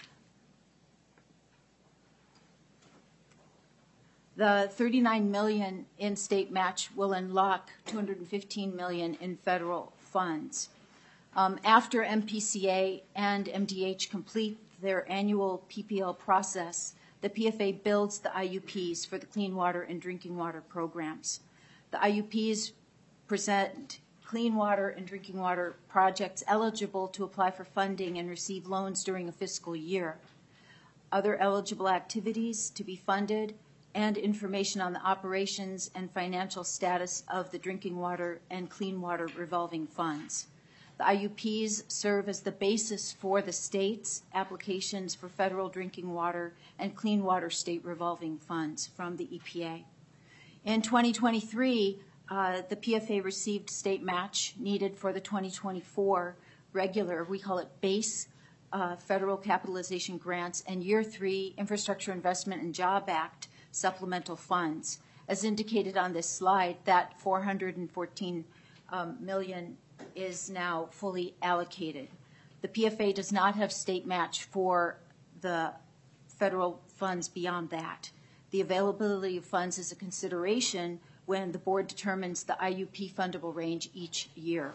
The $39 million in state match will unlock $215 million in federal funds. After MPCA and MDH complete their annual PPL process, the PFA builds the IUPs for the clean water and drinking water programs. The IUPs present clean water and drinking water projects eligible to apply for funding and receive loans during a fiscal year. Other eligible activities to be funded and information on the operations and financial status of the drinking water and clean water revolving funds. The IUPs serve as the basis for the state's applications for federal drinking water and clean water state revolving funds from the EPA. In 2023, the PFA received state match needed for the 2024 regular, we call it base, federal capitalization grants and Year 3 Infrastructure Investment and Job Act supplemental funds. As indicated on this slide, that $414 million is now fully allocated. The PFA does not have state match for the federal funds beyond that. The availability of funds is a consideration when the board determines the IUP fundable range each year.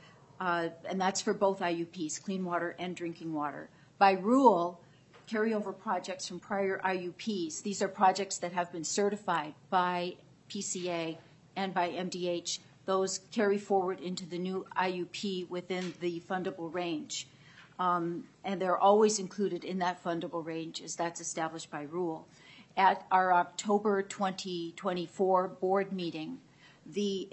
And that's for both IUPs, clean water and drinking water. By rule, carryover projects from prior IUPs, these are projects that have been certified by PCA and by MDH, those carry forward into the new IUP within the fundable range. And they're always included in that fundable range as that's established by rule. At our October 2024 board meeting, the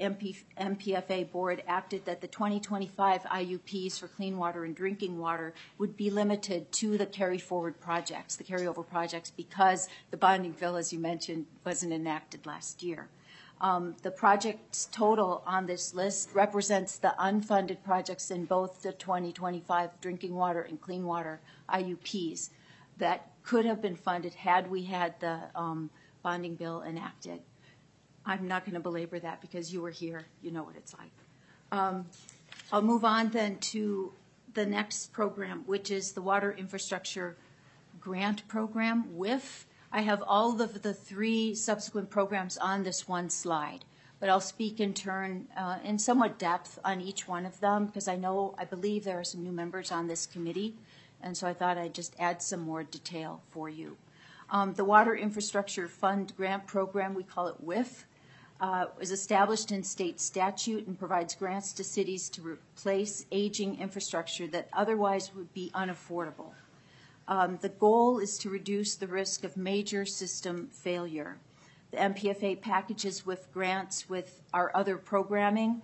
MPFA board acted that the 2025 IUPs for clean water and drinking water would be limited to the carry-forward projects, the carryover projects, because the bonding bill, as you mentioned, wasn't enacted last year. The projects total on this list represents the unfunded projects in both the 2025 drinking water and clean water IUPs that could have been funded had we had the bonding bill enacted. I'm not going to belabor that because you were here. You know what it's like. I'll move on then to the next program, which is the Water Infrastructure Grant Program, WIF. I have all of the three subsequent programs on this one slide, but I'll speak in turn in somewhat depth on each one of them because I believe there are some new members on this committee, and so I thought I'd just add some more detail for you. The Water Infrastructure Fund Grant Program, we call it WIF, is established in state statute and provides grants to cities to replace aging infrastructure that otherwise would be unaffordable. The goal is to reduce the risk of major system failure. The MPFA packages with grants with our other programming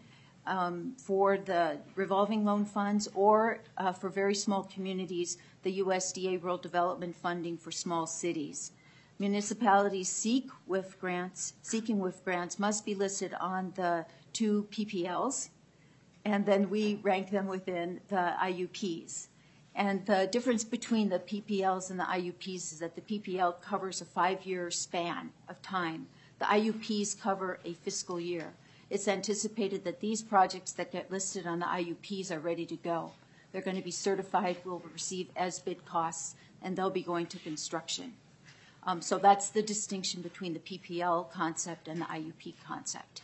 for the revolving loan funds or for very small communities, the USDA Rural Development Funding for small cities. Municipalities seeking WIF grants must be listed on the two PPLs, and then we rank them within the IUPs. And the difference between the PPLs and the IUPs is that the PPL covers a 5-year span of time. The IUPs cover a fiscal year. It's anticipated that these projects that get listed on the IUPs are ready to go. They're going to be certified, will receive as-bid costs, and they'll be going to construction. So that's the distinction between the PPL concept and the IUP concept.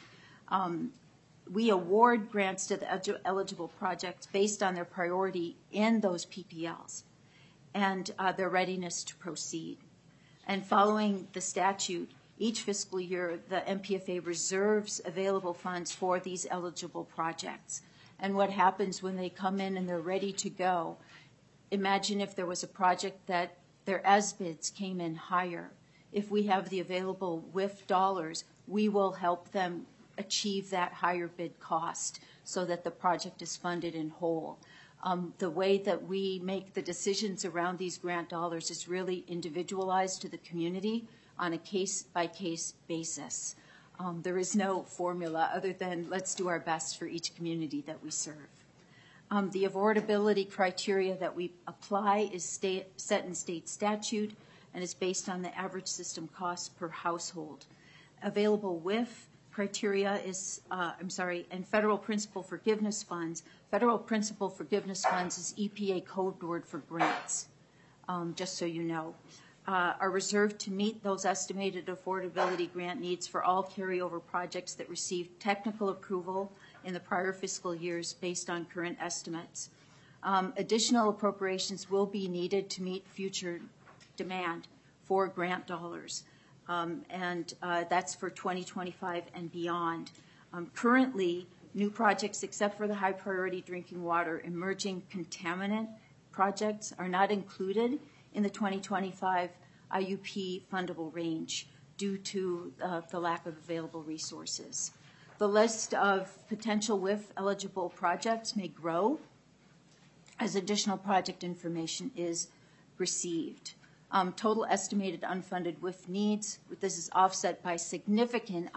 We award grants to the eligible projects based on their priority in those PPLs and their readiness to proceed. And following the statute, each fiscal year, the MPFA reserves available funds for these eligible projects. And what happens when they come in and they're ready to go, imagine if there was a project that their as-bids came in higher. If we have the available WIF dollars, we will help them achieve that higher bid cost so that the project is funded in whole. The way that we make the decisions around these grant dollars is really individualized to the community on a case-by-case basis. There is no formula other than let's do our best for each community that we serve. The affordability criteria that we apply is set in state statute and is based on the average system cost per household. Available WIF criteria is, and federal principal forgiveness funds. Federal principal forgiveness funds is EPA code word for grants, just so you know. Are reserved to meet those estimated affordability grant needs for all carryover projects that received technical approval in the prior fiscal years based on current estimates. Additional appropriations will be needed to meet future demand for grant dollars, and that's for 2025 and beyond. Currently, new projects, except for the high priority drinking water, emerging contaminant projects are not included in the 2025 IUP fundable range due to the lack of available resources. The list of potential WIF eligible projects may grow as additional project information is received. Total estimated unfunded WIF needs, this is offset by significant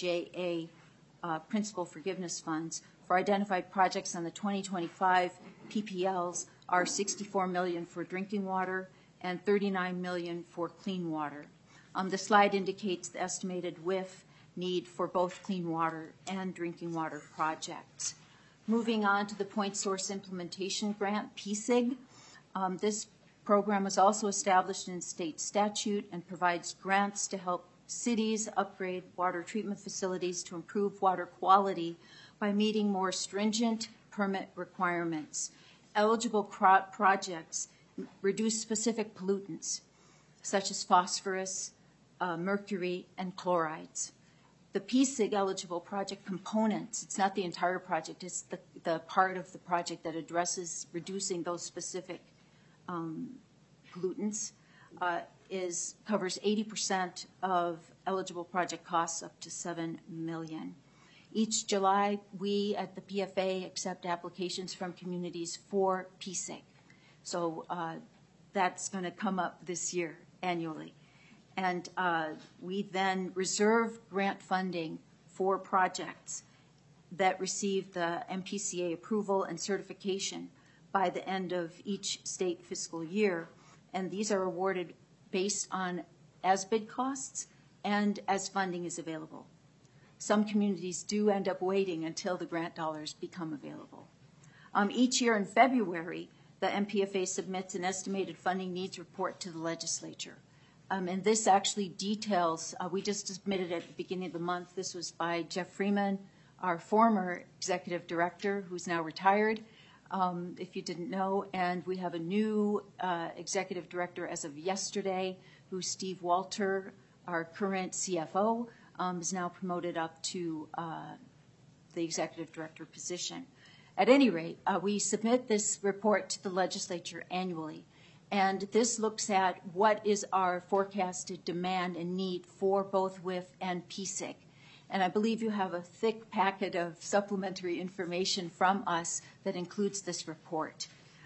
IIJA principal forgiveness funds for identified projects on the 2025 PPLs are $64 million for drinking water and $39 million for clean water. The slide indicates the estimated WIF need for both clean water and drinking water projects. Moving on to the Point Source Implementation Grant, PSIG. This program was also established in state statute and provides grants to help cities upgrade water treatment facilities to improve water quality by meeting more stringent permit requirements. Eligible projects reduce specific pollutants such as phosphorus, mercury, and chlorides. The PSIG eligible project components, it's not the entire project, it's the part of the project that addresses reducing those specific pollutants, covers 80% of eligible project costs up to $7 million. Each July, we at the PFA accept applications from communities for PSIG. So that's going to come up this year annually. And we then reserve grant funding for projects that receive the MPCA approval and certification by the end of each state fiscal year. And these are awarded based on as-bid costs and as funding is available. Some communities do end up waiting until the grant dollars become available. Each year in February, the MPFA submits an estimated funding needs report to the legislature. And this actually details, we just submitted at the beginning of the month, this was by Jeff Freeman, our former executive director, who's now retired, if you didn't know, and we have a new executive director as of yesterday, who's Steve Walter, our current CFO, is now promoted up to the executive director position. At any rate, we submit this report to the legislature annually. And this looks at what is our forecasted demand and need for both WIF and PSIG. And I believe you have a thick packet of supplementary information from us that includes this report.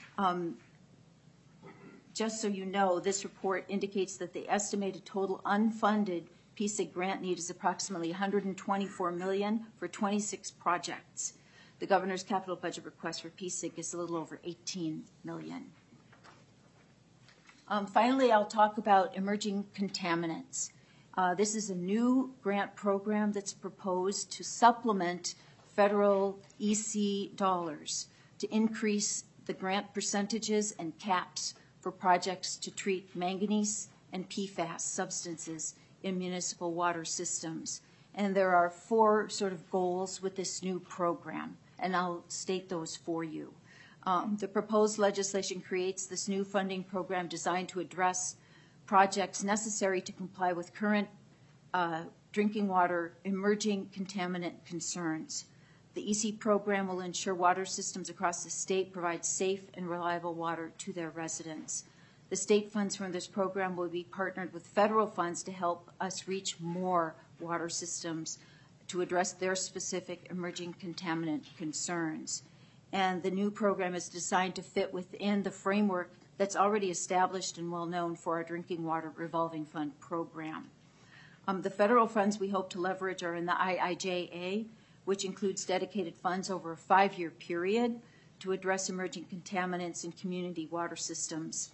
Just so you know, this report indicates that the estimated total unfunded PSIG grant need is approximately $124 million for 26 projects. The governor's capital budget request for PSIG is a little over $18 million. Finally, I'll talk about emerging contaminants. This is a new grant program that's proposed to supplement federal EC dollars to increase the grant percentages and caps for projects to treat manganese and PFAS substances in municipal water systems. And there are 4 sort of goals with this new program, and I'll state those for you. The proposed legislation creates this new funding program designed to address projects necessary to comply with current drinking water emerging contaminant concerns. The EC program will ensure water systems across the state provide safe and reliable water to their residents. The state funds from this program will be partnered with federal funds to help us reach more water systems to address their specific emerging contaminant concerns. And the new program is designed to fit within the framework that's already established and well known for our Drinking Water Revolving Fund program. The federal funds we hope to leverage are in the IIJA, which includes dedicated funds over a 5-year period to address emerging contaminants in community water systems.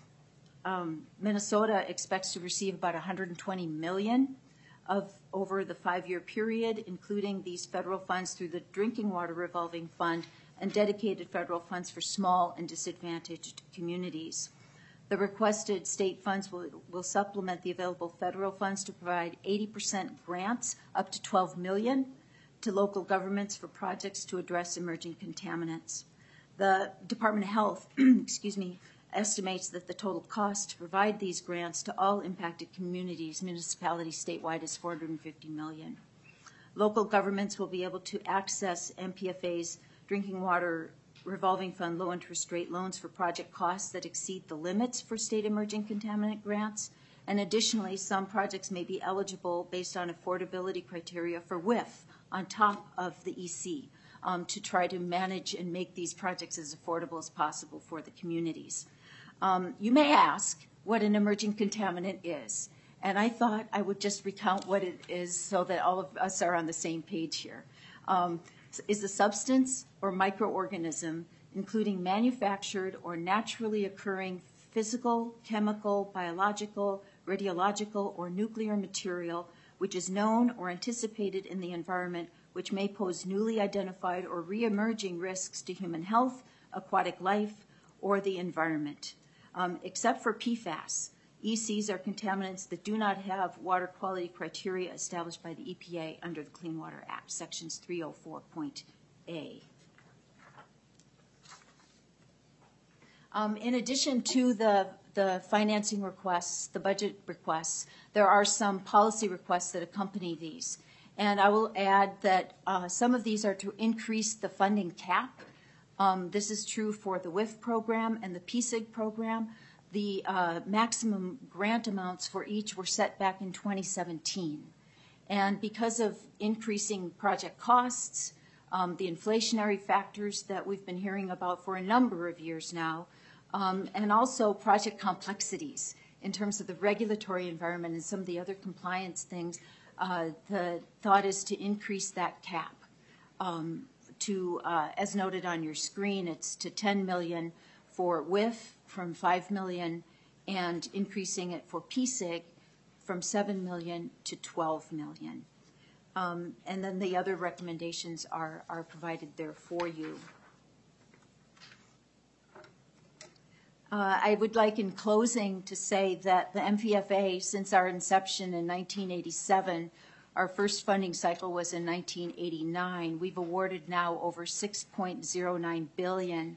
Minnesota expects to receive about $120 million over the 5-year period, including these federal funds through the Drinking Water Revolving Fund and dedicated federal funds for small and disadvantaged communities. The requested state funds will supplement the available federal funds to provide 80% grants up to $12 million to local governments for projects to address emerging contaminants. The Department of Health, estimates that the total cost to provide these grants to all impacted communities, municipalities statewide, is $450 million. Local governments will be able to access MPFA's Drinking Water Revolving Fund low interest rate loans for project costs that exceed the limits for state emerging contaminant grants. And additionally, some projects may be eligible based on affordability criteria for WIF on top of the EC to try to manage and make these projects as affordable as possible for the communities. You may ask what an emerging contaminant is. And I thought I would just recount what it is so that all of us are on the same page here. Is a substance or microorganism including manufactured or naturally occurring physical, chemical, biological, radiological, or nuclear material which is known or anticipated in the environment which may pose newly identified or re-emerging risks to human health, aquatic life, or the environment. Except for PFAS, ECs are contaminants that do not have water quality criteria established by the EPA under the Clean Water Act, sections 304.A. In addition to the financing requests, the budget requests, there are some policy requests that accompany these. And I will add that some of these are to increase the funding cap. This is true for the WIF program and the PSIG program. The maximum grant amounts for each were set back in 2017. And because of increasing project costs, the inflationary factors that we've been hearing about for a number of years now, and also project complexities in terms of the regulatory environment and some of the other compliance things, the thought is to increase that cap to, as noted on your screen, it's to 10 million for WIF from 5 million and increasing it for PSIG from 7 million to 12 million. And then the other recommendations are provided there for you. I would like in closing to say that the MPFA, since our inception in 1987, our first funding cycle was in 1989. We've awarded now over $6.09 billion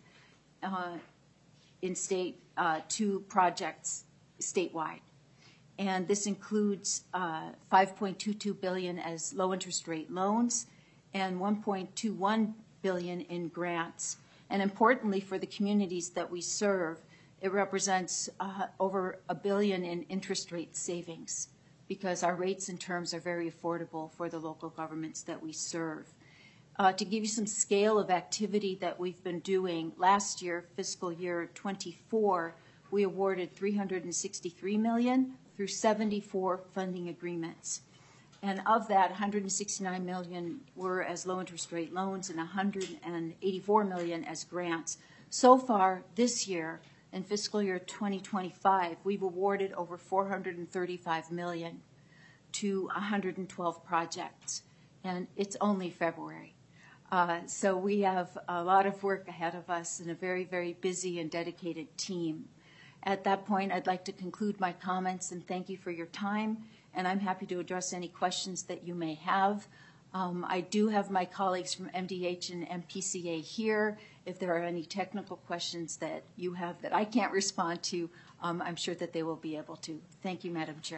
in state to projects statewide. And this includes $5.22 billion as low interest rate loans and $1.21 billion in grants. And importantly for the communities that we serve, it represents over $1 billion in interest rate savings because our rates and terms are very affordable for the local governments that we serve. To give you some scale of activity that we've been doing, last year, fiscal year 24, we awarded $363 million through 74 funding agreements. And of that, 169 million were as low interest rate loans and 184 million as grants. So far this year, in fiscal year 2025, we've awarded over 435 million to 112 projects, and it's only February. So we have a lot of work ahead of us and a very, very busy and dedicated team. At that point, I'd like to conclude my comments and thank you for your time, and I'm happy to address any questions that you may have. I do have my colleagues from MDH and MPCA here. If there are any technical questions that you have that I can't respond to, I'm sure that they will be able to. Thank you, Madam Chair.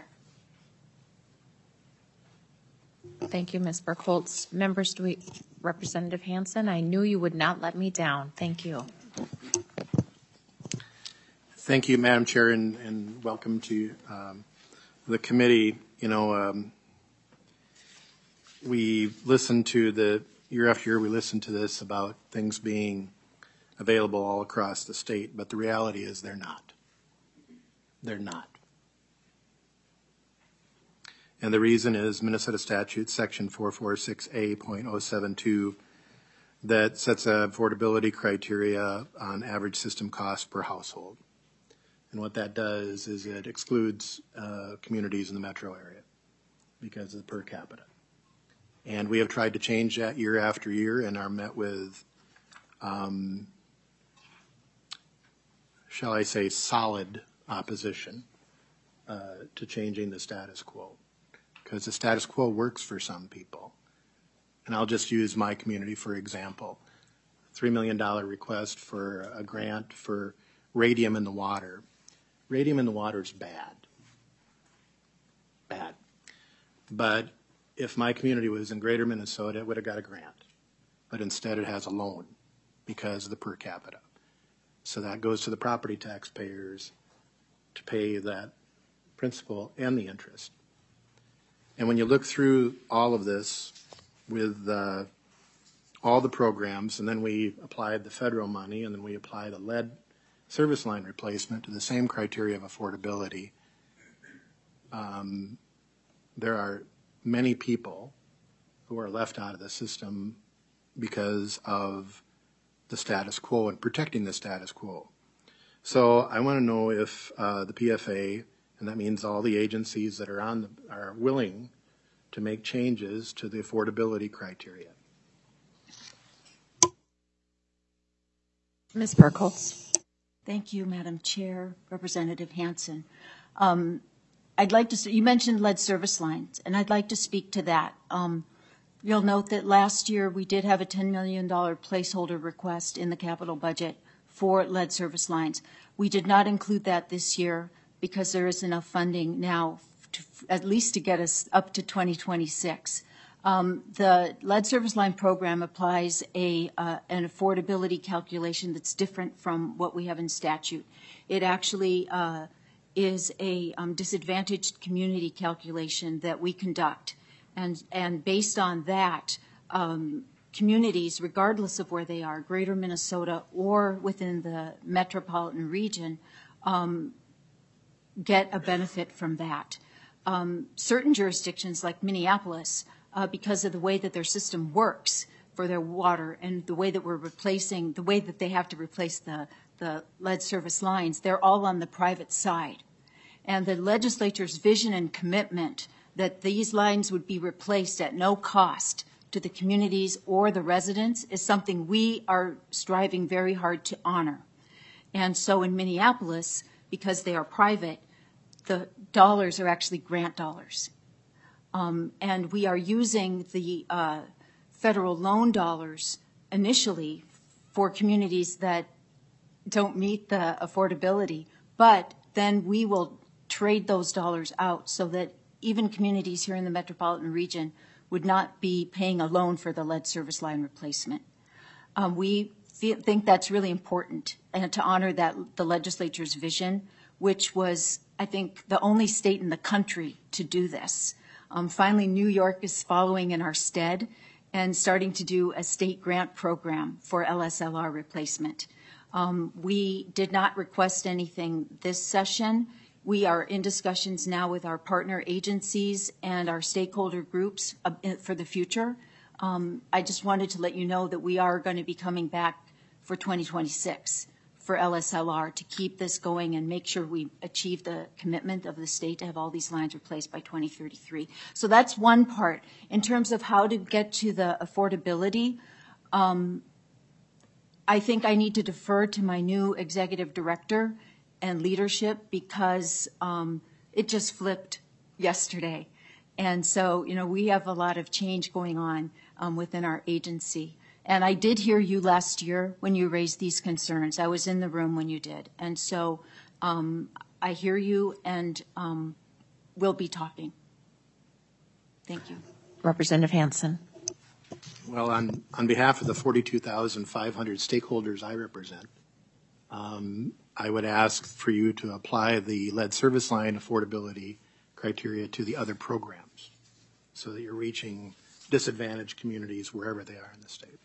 Thank you, Ms. Burkholz. Members, Representative Hansen, I knew you would not let me down. Thank you. Thank you, Madam Chair, and welcome to the committee. You know, we listen to the year after year, we listen to this about things being available all across the state, but the reality is they're not. They're not. And the reason is Minnesota statute section 446A.072 that sets affordability criteria on average system cost per household. And what that does is it excludes communities in the metro area because of the per capita. And we have tried to change that year after year and are met with, shall I say, solid opposition to changing the status quo. Because the status quo works for some people. And I'll just use my community for example. $3 million request for a grant for radium in the water. Radium in the water is bad. Bad. But if my community was in greater Minnesota, it would have got a grant. But instead it has a loan because of the per capita. So that goes to the property taxpayers to pay that principal and the interest. And when you look through all of this with all the programs, and then we applied the federal money, and then we apply the lead service line replacement to the same criteria of affordability, there are many people who are left out of the system because of the status quo and protecting the status quo. So I want to know if the PFA, and that means all the agencies that are willing to make changes to the affordability criteria. Ms. Burkholz. Thank you, Madam Chair, Representative Hansen. I'd like to, you mentioned lead service lines, and I'd like to speak to that. You'll note that last year we did have a $10 million placeholder request in the capital budget for lead service lines. We did not include that this year because there is enough funding now to, at least to get us up to 2026. The lead service line program applies an affordability calculation that's different from what we have in statute. It actually is a disadvantaged community calculation that we conduct. And based on that, communities, regardless of where they are, greater Minnesota or within the metropolitan region, get a benefit from that. Certain jurisdictions like Minneapolis, because of the way that their system works for their water and the way that we're replacing, the way that they have to replace the lead service lines, they're all on the private side. And the legislature's vision and commitment that these lines would be replaced at no cost to the communities or the residents is something we are striving very hard to honor. And so in Minneapolis, because they are private, the dollars are actually grant dollars. And we are using the federal loan dollars initially for communities that don't meet the affordability, but then we will trade those dollars out so that even communities here in the metropolitan region would not be paying a loan for the lead service line replacement. We think that's really important and to honor that the legislature's vision, which was, I think, the only state in the country to do this. Finally, New York is following in our stead and starting to do a state grant program for LSLR replacement. We did not request anything this session. We are in discussions now with our partner agencies and our stakeholder groups for the future. I just wanted to let you know that we are going to be coming back for 2026 for LSLR to keep this going and make sure we achieve the commitment of the state to have all these lines replaced by 2033. So that's one part. In terms of how to get to the affordability, I think I need to defer to my new executive director and leadership because it just flipped yesterday. And so, you know, we have a lot of change going on within our agency. And I did hear you last year when you raised these concerns. I was in the room when you did. And so I hear you and we'll be talking. Thank you. Representative Hansen. Well, on behalf of the 42,500 stakeholders I represent, I would ask for you to apply the lead service line affordability criteria to the other programs so that you're reaching disadvantaged communities wherever they are in the state.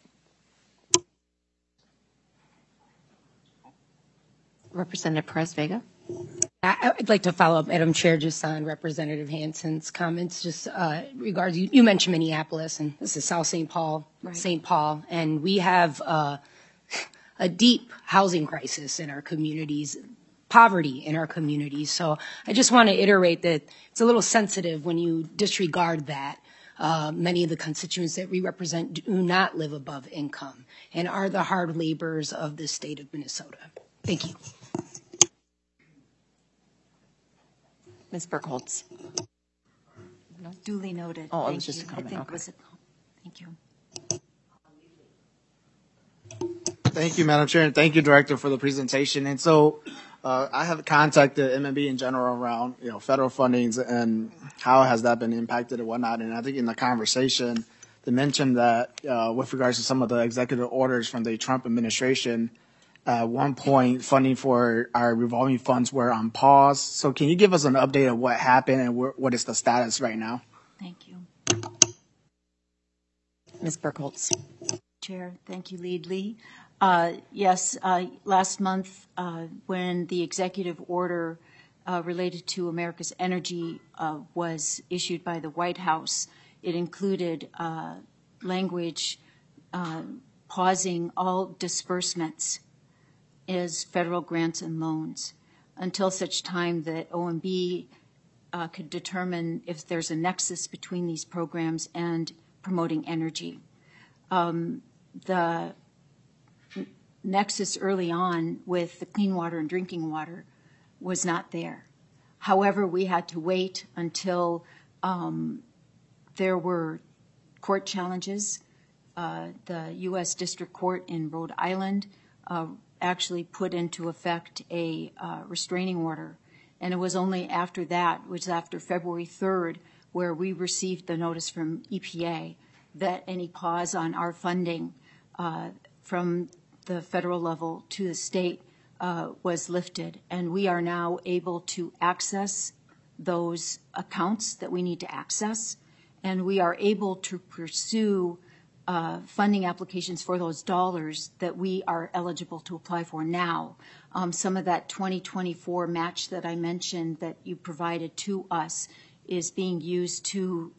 Representative Perez-Vega. I'd like to follow up, Madam Chair, just on Representative Hansen's comments. Just regards, you mentioned Minneapolis, and this is South St. Paul, right. St. Paul, and we have a deep housing crisis in our communities, poverty in our communities. So I just want to iterate that it's a little sensitive when you disregard that. Many of the constituents that we represent do not live above income and are the hard laborers of the state of Minnesota. Thank you. Ms. Burkholz. No, duly noted. Oh, Thank it was just you. a comment. I think Okay. it was a, thank you. Thank you, Madam Chair, and thank you, Director, for the presentation. And so I have contacted MMB in general around, you know, federal fundings and how has that been impacted and whatnot. And I think in the conversation, they mentioned that with regards to some of the executive orders from the Trump administration, at one point, funding for our revolving funds were on pause. So can you give us an update of what happened and what is the status right now? Thank you. Ms. Burkholz. Chair, thank you, Lead Lee. Yes, last month when the executive order related to America's energy was issued by the White House, it included language pausing all disbursements as federal grants and loans until such time that OMB could determine if there's a nexus between these programs and promoting energy. The nexus early on with the clean water and drinking water was not there. However, we had to wait until there were court challenges. The U.S. District Court in Rhode Island actually put into effect a restraining order. And it was only after that, which was after February 3rd, where we received the notice from EPA that any pause on our funding from the federal level to the state was lifted. And we are now able to access those accounts that we need to access. And we are able to pursue funding applications for those dollars that we are eligible to apply for now. Some of that 2024 match that I mentioned that you provided to us is being used to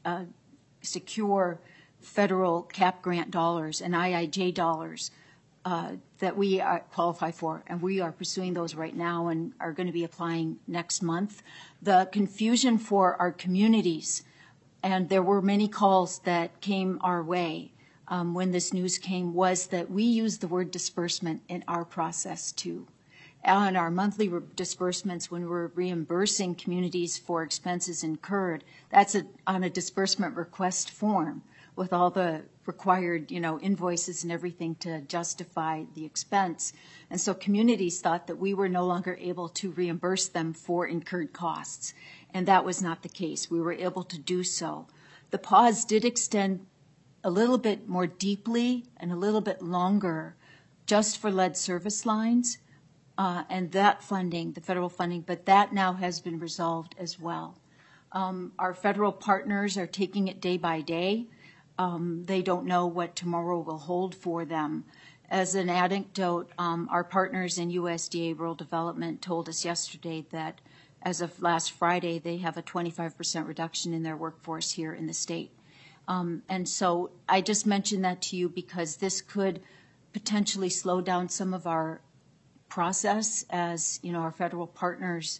secure federal CAP grant dollars and IIJ dollars that we qualify for, and we are pursuing those right now and are going to be applying next month. The confusion for our communities, and there were many calls that came our way when this news came, was that we use the word disbursement in our process too. On our monthly disbursements, when we're reimbursing communities for expenses incurred, that's on a disbursement request form with all the required, invoices and everything to justify the expense. And so communities thought that we were no longer able to reimburse them for incurred costs. And that was not the case. We were able to do so. The pause did extend a little bit more deeply and a little bit longer just for lead service lines and that funding, the federal funding, but that now has been resolved as well. Our federal partners are taking it day by day. They don't know what tomorrow will hold for them. As an anecdote, our partners in USDA Rural Development told us yesterday that as of last Friday, they have a 25% reduction in their workforce here in the state. And so I just mentioned that to you because this could potentially slow down some of our process as, our federal partners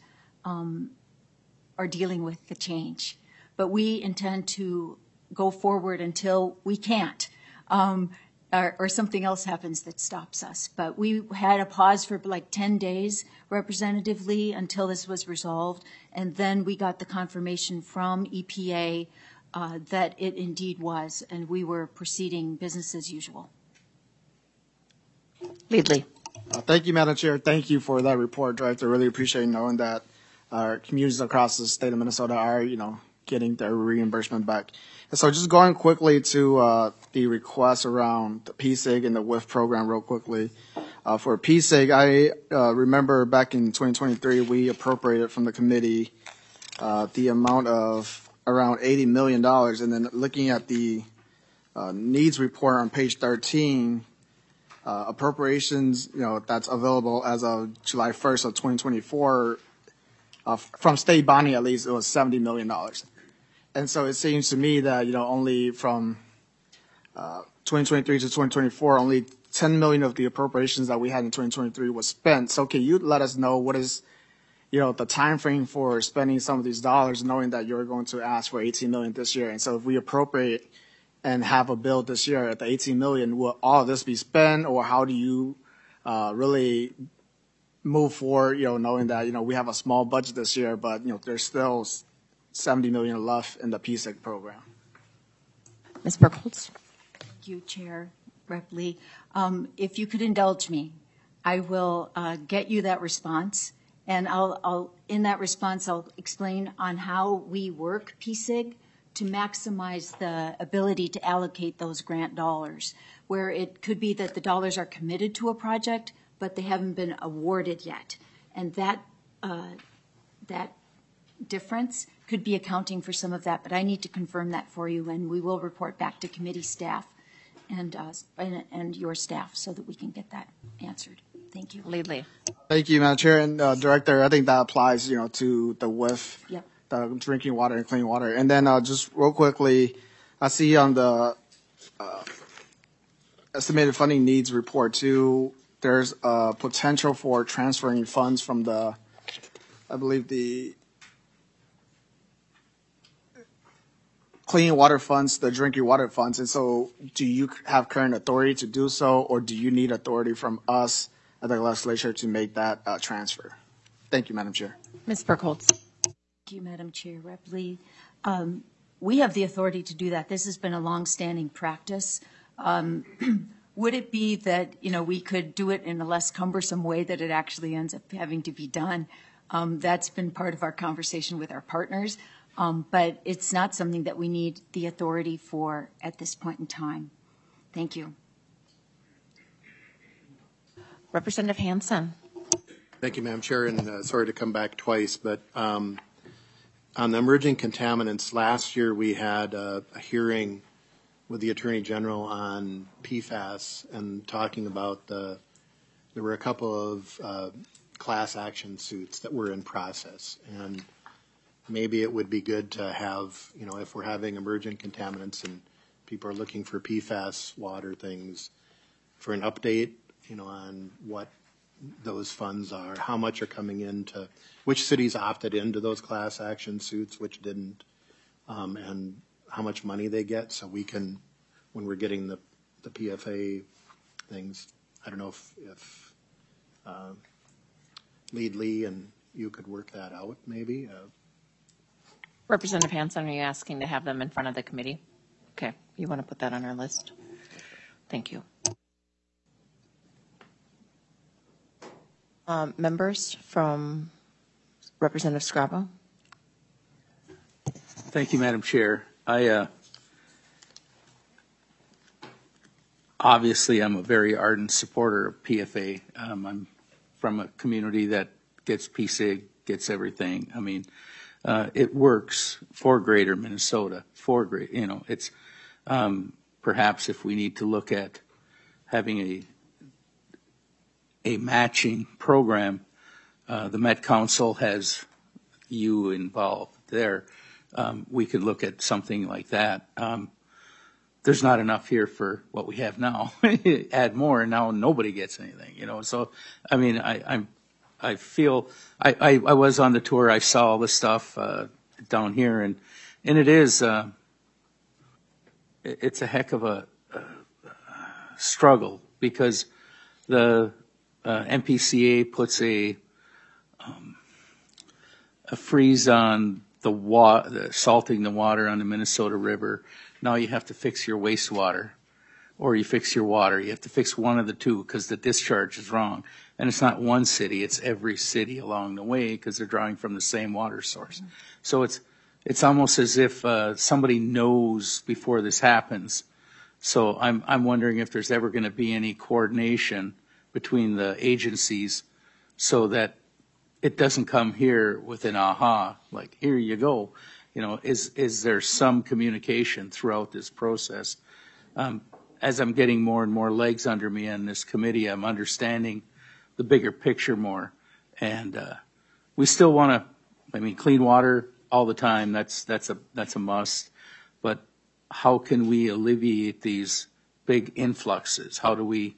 are dealing with the change. But we intend to go forward until we can't, or something else happens that stops us. But we had a pause for like 10 days representatively until this was resolved, and then we got the confirmation from EPA that it indeed was, and we were proceeding business as usual. Leadley. Thank you, Madam Chair. Thank you for that report, Director. I really appreciate knowing that our communities across the state of Minnesota are, getting their reimbursement back. And so just going quickly to the request around the PSIG and the WIF program real quickly. For PSIG, I remember back in 2023, we appropriated from the committee the amount of around $80 million. And then looking at the needs report on page 13, appropriations, that's available as of July 1st of 2024, from state bonding at least, it was $70 million. And so it seems to me that, only from 2023 to 2024, only $10 million of the appropriations that we had in 2023 was spent. So can you let us know what is, the time frame for spending some of these dollars, knowing that you're going to ask for $18 million this year? And so if we appropriate and have a bill this year at the $18 million, will all of this be spent, or how do you really move forward, knowing that, we have a small budget this year, but, there's still $70 million left in the PSIG program? Ms. Burkholz. Thank you, Chair, Rep. Lee. If you could indulge me, I will get you that response, and I'll in that response, I'll explain on how we work PSIG to maximize the ability to allocate those grant dollars, where it could be that the dollars are committed to a project, but they haven't been awarded yet. And that difference could be accounting for some of that, but I need to confirm that for you, and we will report back to committee staff and your staff so that we can get that answered. Thank you. Leadley. Thank you, Madam Chair. And Director, I think that applies, to the WIF, Yep. The drinking water and clean water. And then just real quickly, I see on the estimated funding needs report too, there's a potential for transferring funds from the, I believe the clean water funds, the drinking water funds. And so do you have current authority to do so, or do you need authority from us at the legislature to make that transfer? Thank you, Madam Chair. Ms. Burkholz. Thank you, Madam Chair. Rep. Lee. We have the authority to do that. This has been a longstanding practice. Would it be that, we could do it in a less cumbersome way that it actually ends up having to be done? That's been part of our conversation with our partners, but it's not something that we need the authority for at this point in time. Thank you. Representative Hansen. Thank you, Madam Chair, and sorry to come back twice, but on the emerging contaminants, last year we had a hearing with the Attorney General on PFAS and talking about there were a couple of class action suits that were in process, and maybe it would be good to have, if we're having emergent contaminants and people are looking for PFAS water things, for an update, on what those funds are, how much are coming into, which cities opted into those class action suits, which didn't, and how much money they get, so we can, when we're getting the PFA things, I don't know if Lead Lee and you could work that out, maybe. Representative Hansen, are you asking to have them in front of the committee? Okay, you want to put that on our list? Thank you. Members from Representative Scrabo. Thank you, Madam Chair. Obviously, I'm a very ardent supporter of PFA. I'm from a community that gets PSIG, gets everything. I mean, it works for Greater Minnesota. It's perhaps if we need to look at having a matching program, the Met Council has you involved there. We could look at something like that. There's not enough here for what we have now. Add more, and now nobody gets anything. So I mean, I feel I was on the tour. I saw all the stuff down here, and it is it's a heck of a struggle because the MPCA puts a freeze on the salting the water on the Minnesota River. Now you have to fix your wastewater, or you fix your water. You have to fix one of the two because the discharge is wrong. And it's not one city; it's every city along the way because they're drawing from the same water source. Mm-hmm. So it's almost as if somebody knows before this happens. So I'm wondering if there's ever going to be any coordination between the agencies so that it doesn't come here with an aha, like, here you go. Is there some communication throughout this process? As I'm getting more and more legs under me in this committee, I'm understanding the bigger picture more. And we still want to, clean water all the time, that's a must. But how can we alleviate these big influxes? How do we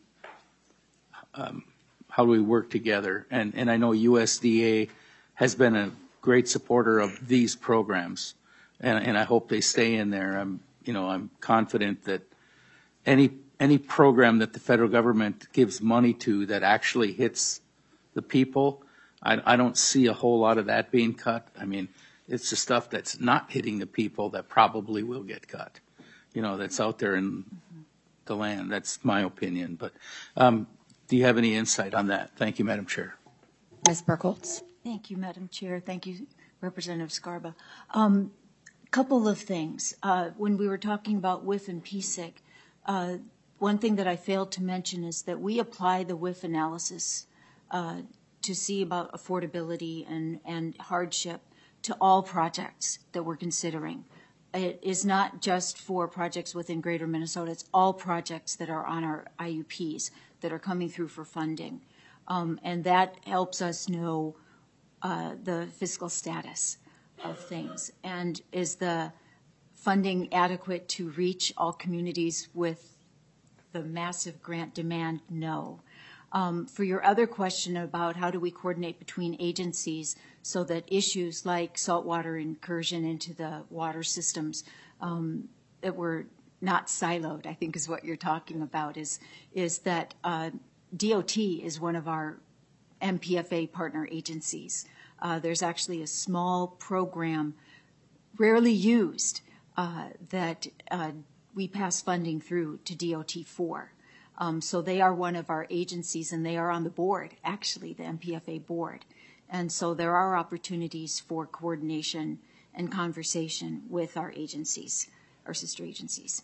work together? And I know USDA has been a great supporter of these programs, and I hope they stay in there. I'm confident that any program that the federal government gives money to that actually hits the people, I don't see a whole lot of that being cut. It's the stuff that's not hitting the people that probably will get cut. That's out there in the land. That's my opinion. But do you have any insight on that? Thank you, Madam Chair. Ms. Burkholz. Thank you, Madam Chair. Thank you, Representative Scarba. Couple of things. When we were talking about WIF and PSIG, one thing that I failed to mention is that we apply the WIF analysis to see about affordability and hardship to all projects that we're considering. It is not just for projects within Greater Minnesota. It's all projects that are on our IUPs that are coming through for funding. And that helps us know the fiscal status of things. And is the funding adequate to reach all communities with the massive grant demand, no. For your other question about how do we coordinate between agencies so that issues like saltwater incursion into the water systems that we're not siloed, I think is what you're talking about, is that DOT is one of our MPFA partner agencies. There's actually a small program, rarely used, that we pass funding through to DOT for. So they are one of our agencies, and they are on the board, actually, the MPFA board. And so there are opportunities for coordination and conversation with our agencies, our sister agencies.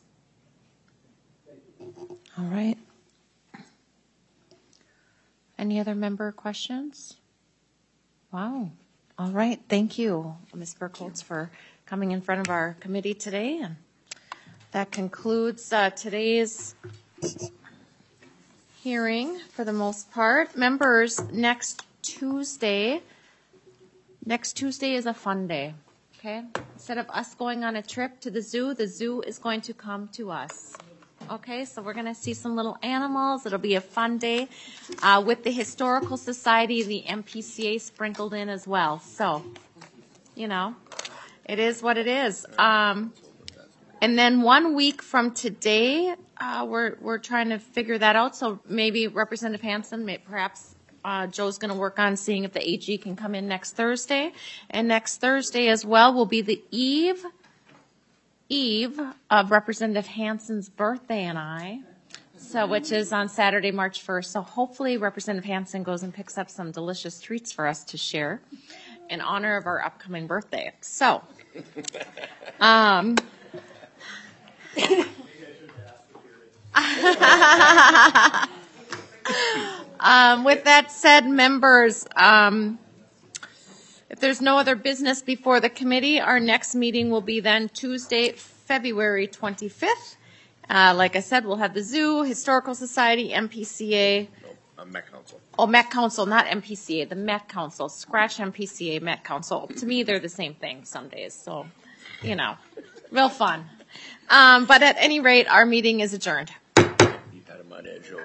All right. Any other member questions? Wow. All right. Thank you, Ms. Burkholz, for coming in front of our committee today. And that concludes today's hearing for the most part. Members, next Tuesday is a fun day, okay? Instead of us going on a trip to the zoo is going to come to us. Okay, so we're going to see some little animals. It'll be a fun day with the Historical Society, the MPCA sprinkled in as well. So, you know, it is what it is. And then 1 week from today, we're trying to figure that out. So maybe Representative Hansen, perhaps Joe's going to work on seeing if the AG can come in next Thursday. And next Thursday as well will be the eve of Representative Hansen's birthday which is on Saturday, March 1st. So hopefully Representative Hansen goes and picks up some delicious treats for us to share in honor of our upcoming birthday. So, with that said, members, if there's no other business before the committee, our next meeting will be then Tuesday, February 25th. Like I said, we'll have the zoo, Historical Society, MPCA. Met Council. Oh, Met Council, not MPCA, the Met Council. Scratch MPCA, Met Council. To me, they're the same thing some days. So, you know, real fun. But at any rate, our meeting is adjourned.